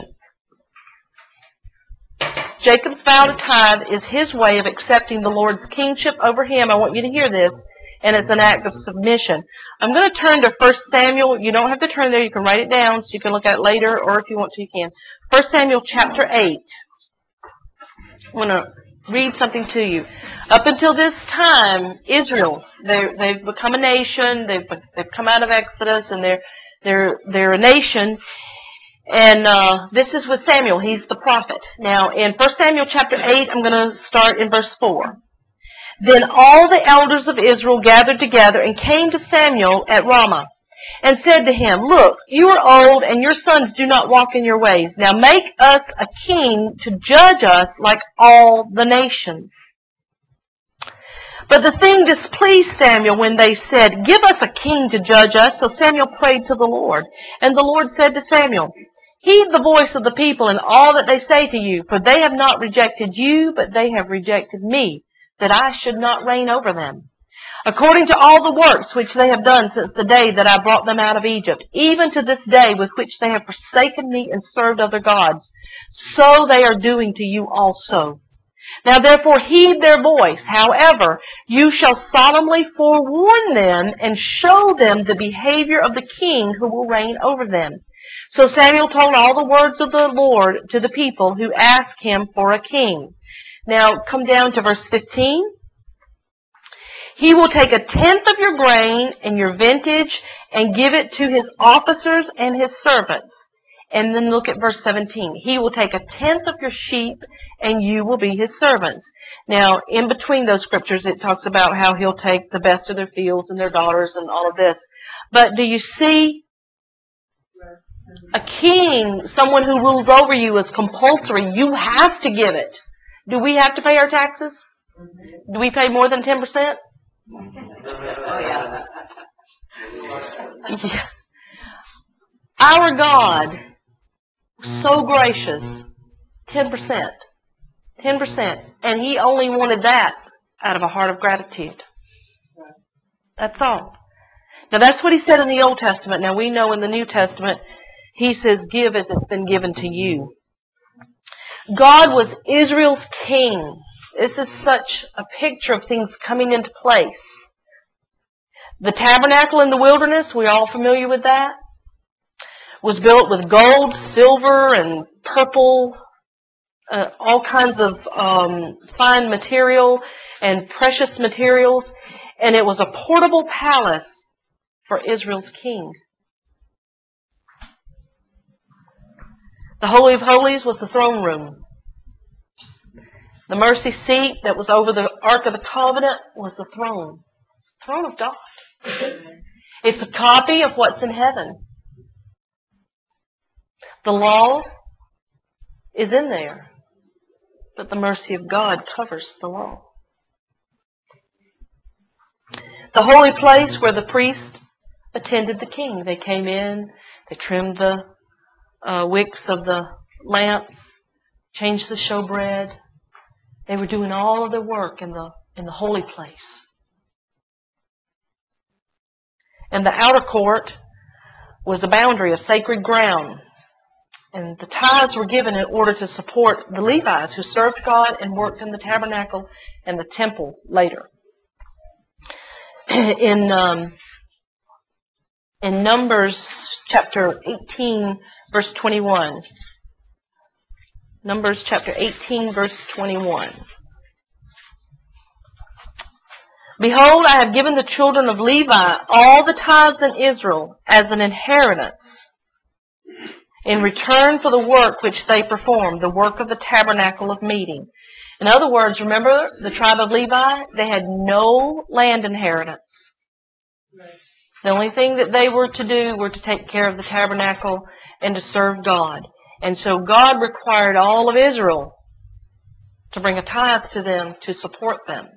Jacob's vow to tithe is his way of accepting the Lord's kingship over him. I want you to hear this. And it's an act of submission. I'm going to turn to First Samuel. You don't have to turn there. You can write it down so you can look at it later, or if you want to, you can. First Samuel chapter eight. I want to read something to you. Up until this time, Israel, they've become a nation. They've, they've come out of Exodus, and they're, they're, they're a nation. And uh, this is with Samuel. He's the prophet. Now, in First Samuel chapter eight, I'm going to start in verse four. Then all the elders of Israel gathered together and came to Samuel at Ramah and said to him, look, you are old and your sons do not walk in your ways. Now make us a king to judge us like all the nations. But the thing displeased Samuel when they said, give us a king to judge us. So Samuel prayed to the Lord. And the Lord said to Samuel, heed the voice of the people in all that they say to you, for they have not rejected you, but they have rejected me, that I should not reign over them. According to all the works which they have done since the day that I brought them out of Egypt, even to this day with which they have forsaken me and served other gods, so they are doing to you also. Now therefore heed their voice. However, you shall solemnly forewarn them and show them the behavior of the king who will reign over them. So Samuel told all the words of the Lord to the people who asked him for a king. Now come down to verse fifteen. He will take a tenth of your grain and your vintage and give it to his officers and his servants. And then look at verse seventeen. He will take a tenth of your sheep and you will be his servants. Now, in between those scriptures, it talks about how he'll take the best of their fields and their daughters and all of this. But do you see? A king, someone who rules over you, is compulsory. You have to give it. Do we have to pay our taxes? Do we pay more than ten percent? Oh, yeah. Yeah. Our God, so gracious, ten percent. ten percent. And he only wanted that out of a heart of gratitude. That's all. Now that's what he said in the Old Testament. Now we know in the New Testament, he says, give as it's been given to you. God was Israel's king. This is such a picture of things coming into place. The tabernacle in the wilderness, we're all familiar with that, was built with gold, silver, and purple, uh, all kinds of um, fine material and precious materials. And it was a portable palace for Israel's king. The Holy of Holies was the throne room. The mercy seat that was over the Ark of the Covenant was the throne. It's the throne of God. It's a copy of what's in heaven. The law is in there, but the mercy of God covers the law. The holy place where the priest attended the king. They came in, they trimmed the uh, wicks of the lamps, changed the showbread. They were doing all of their work in the in the holy place. And the outer court was a boundary of sacred ground. And the tithes were given in order to support the Levites who served God and worked in the tabernacle and the temple later. In um, in Numbers chapter eighteen, verse twenty-one. Numbers chapter eighteen, verse twenty-one. Behold, I have given the children of Levi all the tithes in Israel as an inheritance in return for the work which they performed, the work of the tabernacle of meeting. In other words, remember the tribe of Levi? They had no land inheritance. The only thing that they were to do were to take care of the tabernacle and to serve God. And so God required all of Israel to bring a tithe to them to support them.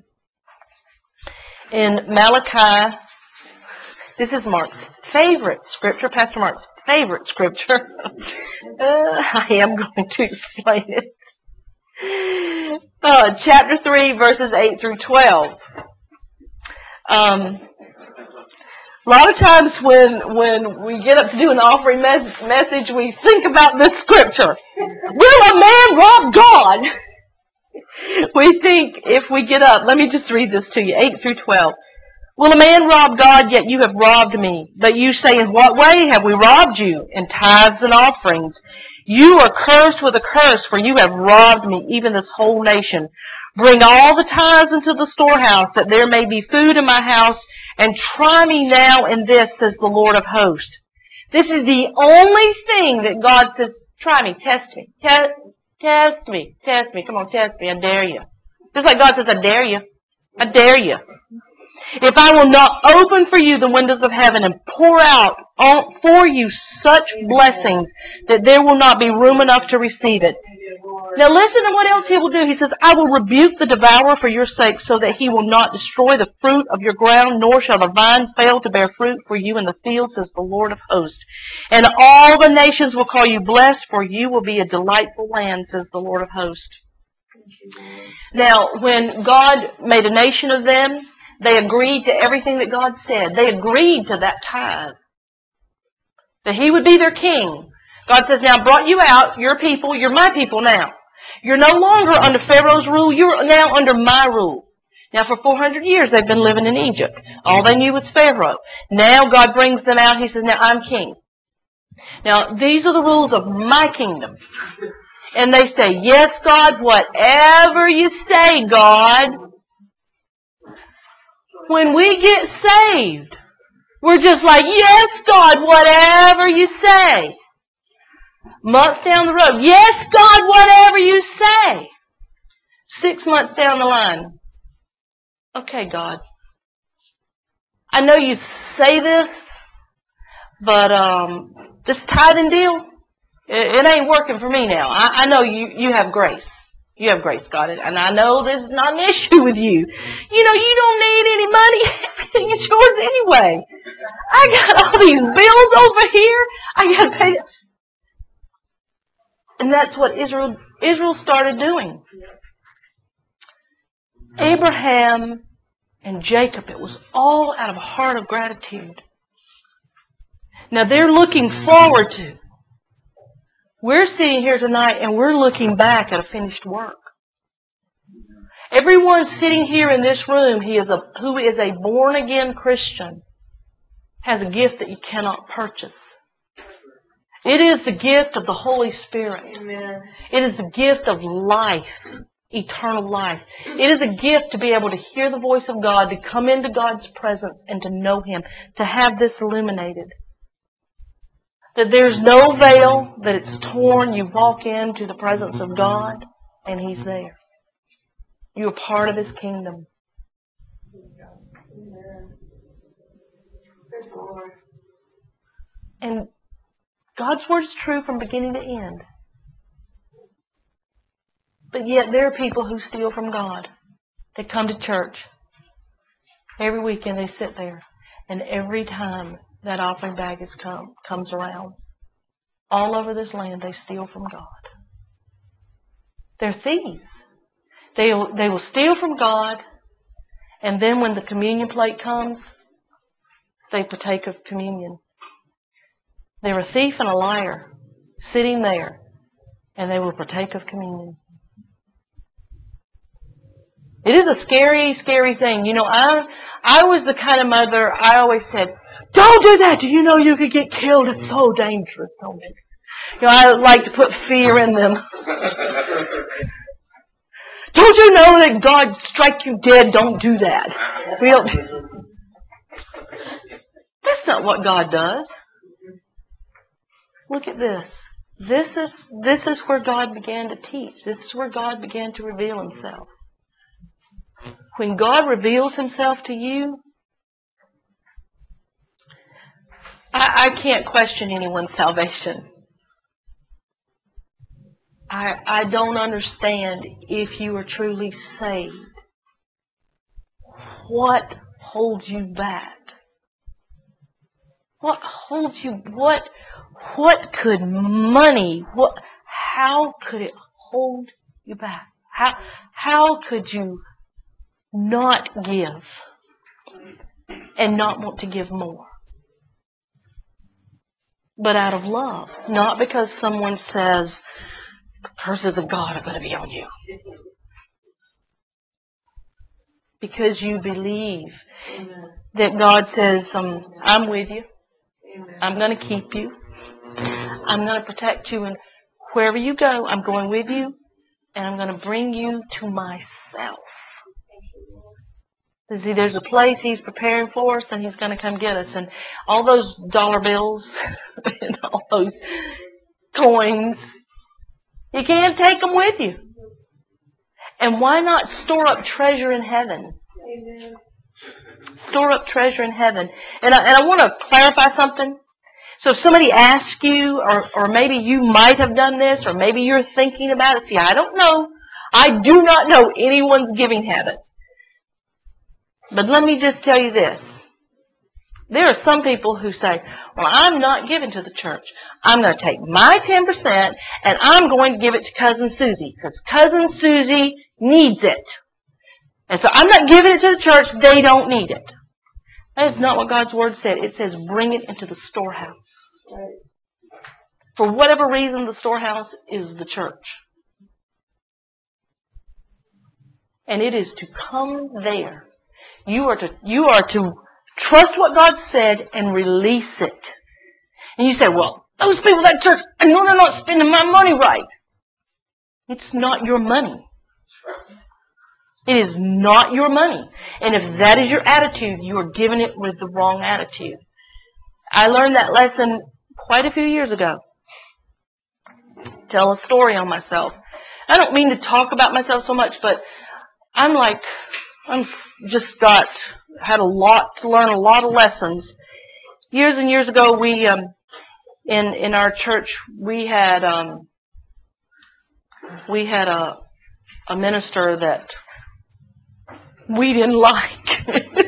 In Malachi, this is Mark's favorite scripture, Pastor Mark's favorite scripture. uh, I am going to explain it. Uh, chapter three, verses eight through twelve. Um, a lot of times when when we get up to do an offering mes- message, we think about this scripture. Will a man rob God? We think if we get up, let me just read this to you, eight through twelve. Will a man rob God, yet you have robbed me? But you say, in what way have we robbed you? In tithes and offerings. You are cursed with a curse, for you have robbed me, even this whole nation. Bring all the tithes into the storehouse, that there may be food in my house, and try me now in this, says the Lord of hosts. This is the only thing that God says, try me, test me, test, test me, test me, come on, test me, I dare you. Just like God says, I dare you, I dare you. If I will not open for you the windows of heaven and pour out for you such blessings that there will not be room enough to receive it. Now listen to what else he will do. He says, I will rebuke the devourer for your sake, so that he will not destroy the fruit of your ground, nor shall the vine fail to bear fruit for you in the field, says the Lord of hosts. And all the nations will call you blessed, for you will be a delightful land, says the Lord of hosts. Now, when God made a nation of them, they agreed to everything that God said. They agreed to that tithe. That he would be their king. God says, now I brought you out, your people, you're my people now. You're no longer under Pharaoh's rule, you're now under my rule. Now for four hundred years they've been living in Egypt. All they knew was Pharaoh. Now God brings them out, he says, now I'm king. Now these are the rules of my kingdom. And they say, yes, God, whatever you say, God. When we get saved, we're just like, yes, God, whatever you say. Months down the road, yes, God, whatever you say. Six months down the line, okay, God, I know you say this, but um, this tithing deal, it, it ain't working for me now. I, I know you, you have grace. You have grace, God, and I know this is not an issue with you. You know, you don't need any money. Everything is yours anyway. I got all these bills over here. I got to pay. And that's what Israel Israel started doing. Abraham and Jacob, it was all out of a heart of gratitude. Now they're looking forward to. We're sitting here tonight and we're looking back at a finished work. Everyone sitting here in this room he is a, who is a born-again Christian has a gift that you cannot purchase. It is the gift of the Holy Spirit. Amen. It is the gift of life, eternal life. It is a gift to be able to hear the voice of God, to come into God's presence and to know Him, to have this illuminated. That there's no veil, that it's torn. You walk into the presence of God and He's there. You're part of His kingdom. And God's Word is true from beginning to end. But yet there are people who steal from God. They come to church. Every weekend they sit there. And every time that offering bag is come, comes around, all over this land they steal from God. They're thieves. They, they will steal from God, and then when the communion plate comes, they partake of communion. They're a thief and a liar sitting there, and they will partake of communion. It is a scary, scary thing. You know, I I was the kind of mother, I always said, don't do that. Do you know you could get killed? It's so dangerous. Don't do it. You know, I like to put fear in them. Don't you know that God strike you dead? Don't do that. We don't. That's not what God does. Look at this. This is this is where God began to teach. This is where God began to reveal Himself. When God reveals Himself to you, I, I can't question anyone's salvation. I, I don't understand if you are truly saved. What holds you back? What holds you? What? What could money? What? How could it hold you back? How? How could you not give and not want to give more? But out of love, not because someone says the curses of God are going to be on you. Because you believe that God says, um, I'm with you. I'm going to keep you. I'm going to protect you. And wherever you go, I'm going with you. And I'm going to bring you to myself. See, there's a place He's preparing for us, and He's going to come get us. And all those dollar bills and all those coins, you can't take them with you. And why not store up treasure in heaven? Amen. Store up treasure in heaven. And I, and I want to clarify something. So if somebody asks you, or, or maybe you might have done this, or maybe you're thinking about it. See, I don't know. I do not know anyone's giving habit. But let me just tell you this. There are some people who say, well, I'm not giving to the church. I'm going to take my ten percent and I'm going to give it to Cousin Susie because Cousin Susie needs it. And so I'm not giving it to the church. They don't need it. That is not what God's Word said. It says bring it into the storehouse. For whatever reason, the storehouse is the church. And it is to come there. You are to, you are to trust what God said and release it. And you say, well, those people at church, I know they're not spending my money right. It's not your money. It is not your money. And if that is your attitude, you are giving it with the wrong attitude. I learned that lesson quite a few years ago. Tell a story on myself. I don't mean to talk about myself so much, but I'm like, I'm just got, had a lot to learn, a lot of lessons. Years and years ago, we, um, in, in our church, we had, um, we had a, a minister that we didn't like.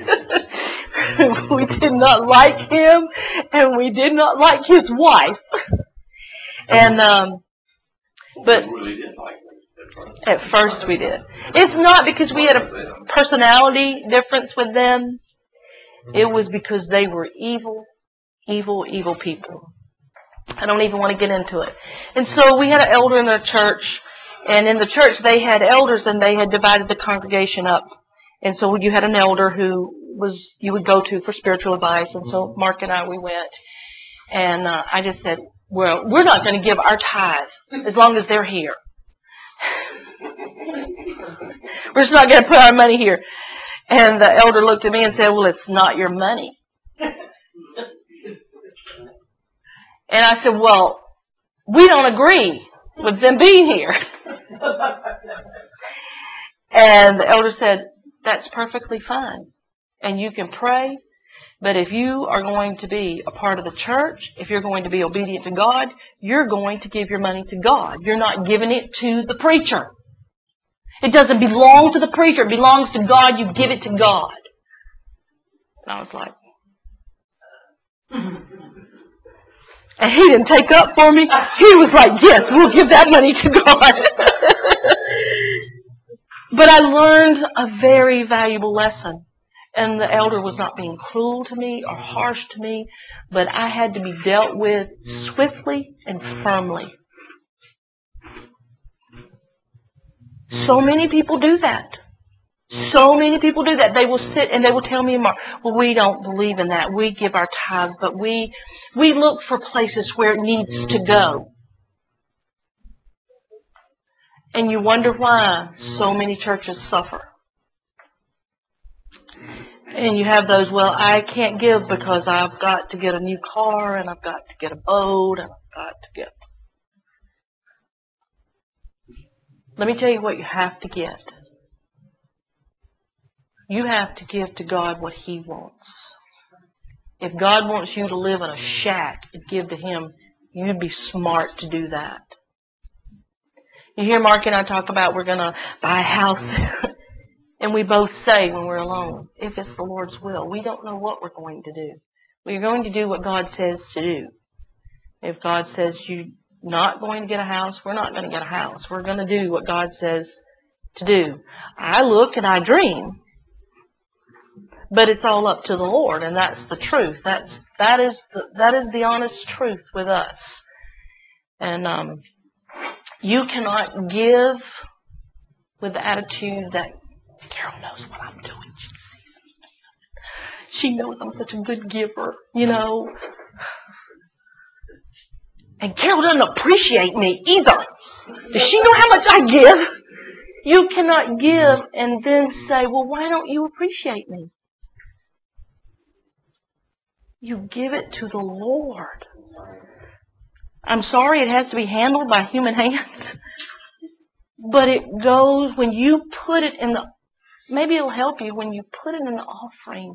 We did not like him, and we did not like his wife. And, um, but at first we did. It's not because we had a personality difference with them. It was because they were evil Evil, evil people. I don't even want to get into it. And so we had an elder in the church, and in the church they had elders, and they had divided the congregation up. And so you had an elder who was you would go to for spiritual advice. And so Mark and I, we went. And uh, I just said, well, we're not going to give our tithe as long as they're here. We're just not going to put our money here. And the elder looked at me and said, well, it's not your money. And I said, well, we don't agree with them being here. And the elder said, that's perfectly fine. And you can pray. But if you are going to be a part of the church, if you're going to be obedient to God, you're going to give your money to God. You're not giving it to the preacher. It doesn't belong to the preacher. It belongs to God. You give it to God. And I was like, and he didn't take up for me. He was like, yes, we'll give that money to God. But I learned a very valuable lesson. And the elder was not being cruel to me or harsh to me, but I had to be dealt with swiftly and firmly. So many people do that. So many people do that. They will sit and they will tell me, well, we don't believe in that. We give our tithes, but we we look for places where it needs to go. And you wonder why so many churches suffer. And you have those, well, I can't give because I've got to get a new car, and I've got to get a boat, and I've got to get... Let me tell you what you have to get. You have to give to God what He wants. If God wants you to live in a shack and give to Him, you'd be smart to do that. You hear Mark and I talk about we're going to buy a house. And we both say when we're alone, if it's the Lord's will, we don't know what we're going to do. We're going to do what God says to do. If God says you're not going to get a house, we're not going to get a house. We're going to do what God says to do. I look and I dream. But it's all up to the Lord, and that's the truth. That's that is the, that is the honest truth with us. And um, you cannot give with the attitude that Carol knows what I'm doing. She knows I'm such a good giver, you know. And Carol doesn't appreciate me either. Does she know how much I give? You cannot give and then say, well, why don't you appreciate me? You give it to the Lord. I'm sorry it has to be handled by human hands. But it goes, when you put it in the, maybe it'll help you, when you put it in the offering,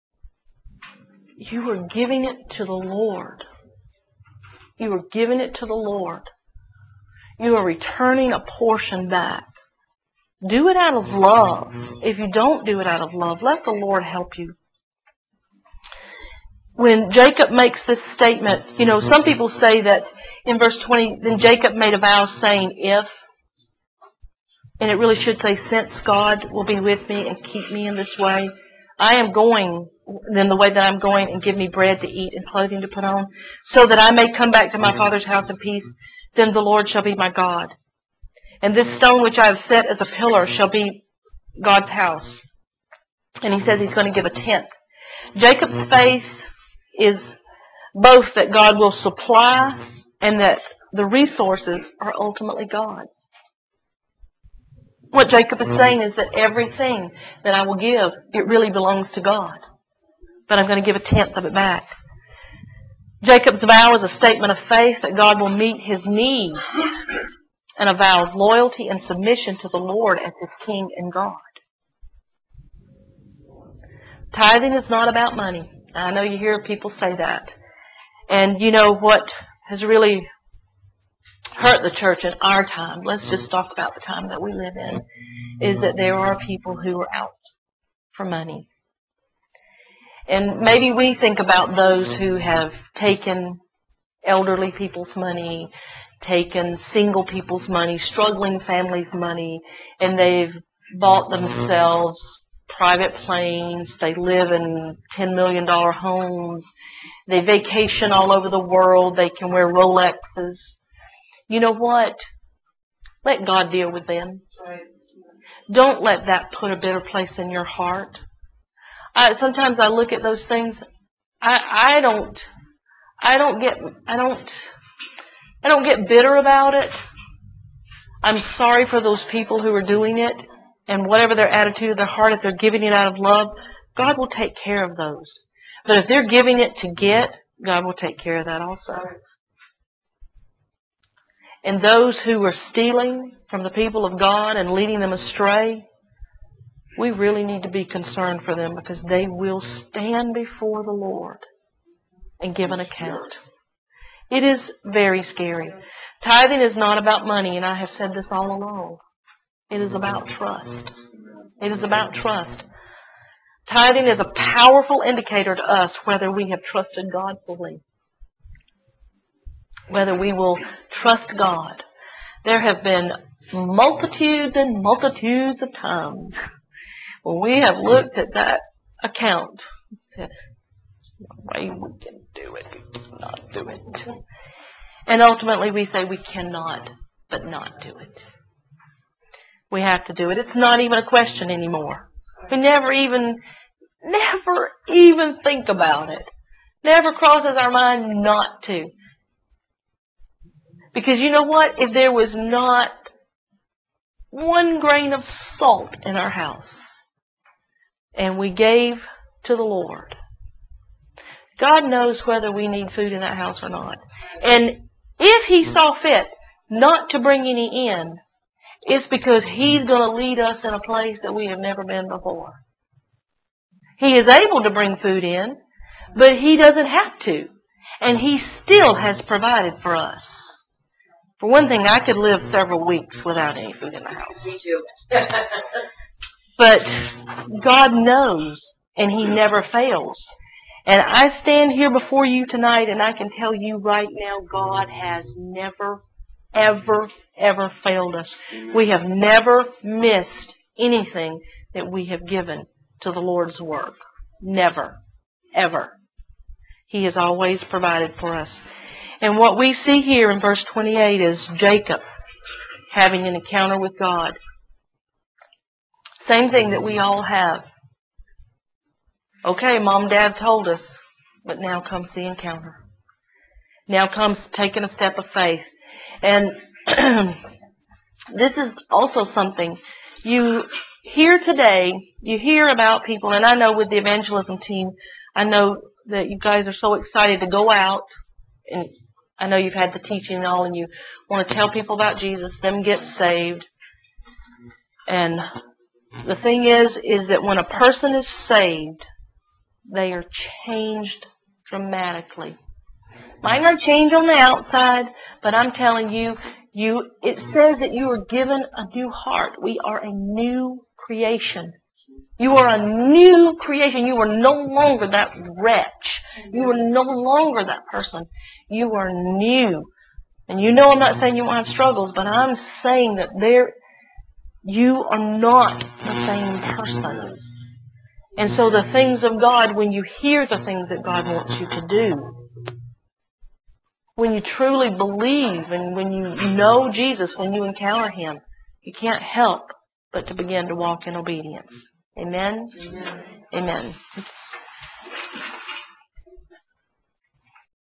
you are giving it to the Lord. You are giving it to the Lord. You are returning a portion back. Do it out of love. If you don't do it out of love, let the Lord help you. When Jacob makes this statement, you know, some people say that in verse twenty, then Jacob made a vow saying, if, and it really should say, since God will be with me and keep me in this way, I am going in the way that I'm going, and give me bread to eat and clothing to put on, so that I may come back to my father's house in peace, then the Lord shall be my God. And this stone which I have set as a pillar shall be God's house. And he says he's going to give a tenth. Jacob's faith is both that God will supply and that the resources are ultimately God. What Jacob is saying is that everything that I will give, it really belongs to God. But I'm going to give a tenth of it back. Jacob's vow is a statement of faith that God will meet his needs, and a vow of loyalty and submission to the Lord as his King and God. Tithing is not about money. I know you hear people say that. And you know what has really hurt the church in our time, let's just talk about the time that we live in, is that there are people who are out for money. And maybe we think about those who have taken elderly people's money, taken single people's money, struggling families' money, and they've bought themselves private planes. They live in ten million dollar homes. They vacation all over the world. They can wear Rolexes. You know what? Let God deal with them. Don't let that put a bitter place in your heart. I, sometimes I look at those things. I, I don't. I don't get. I don't. I don't get bitter about it. I'm sorry for those people who are doing it, and whatever their attitude of their heart, if they're giving it out of love, God will take care of those. But if they're giving it to get, God will take care of that also. And those who are stealing from the people of God and leading them astray, we really need to be concerned for them, because they will stand before the Lord and give an account. It is very scary. Tithing is not about money, and I have said this all along. It is about trust. It is about trust. Tithing is a powerful indicator to us whether we have trusted God fully, whether we will trust God. There have been multitudes and multitudes of times when we have looked at that account and said, "No way we can do it. We cannot do it." And ultimately we say we cannot, but not do it. We have to do it. It's not even a question anymore. We never even, never even think about it. Never crosses our mind not to. Because you know what? If there was not one grain of salt in our house, and we gave to the Lord, God knows whether we need food in that house or not. And if He saw fit not to bring any in, it's because He's going to lead us in a place that we have never been before. He is able to bring food in, but He doesn't have to. And He still has provided for us. For one thing, I could live several weeks without any food in the house. Me too. But God knows, and He never fails. And I stand here before you tonight, and I can tell you right now, God has never, ever, ever failed us. We have never missed anything that we have given to the Lord's work. Never, ever. He has always provided for us. And what we see here in verse twenty-eight is Jacob having an encounter with God. Same thing that we all have. Okay, Mom, Dad told us, but now comes the encounter. Now comes taking a step of faith. And this is also something you hear today. You hear about people, and I know with the evangelism team, I know that you guys are so excited to go out, and I know you've had the teaching and all, and you want to tell people about Jesus, them get saved. And the thing is, is that when a person is saved, they are changed dramatically. Might not change on the outside, but I'm telling you, you it says that you are given a new heart. We are a new creation. You are a new creation. You are no longer that wretch. You are no longer that person. You are new. And you know I'm not saying you won't have struggles, but I'm saying that there you are not the same person. And so the things of God, when you hear the things that God wants you to do, when you truly believe and when you know Jesus, when you encounter Him, you can't help but to begin to walk in obedience. Amen? Amen. Amen.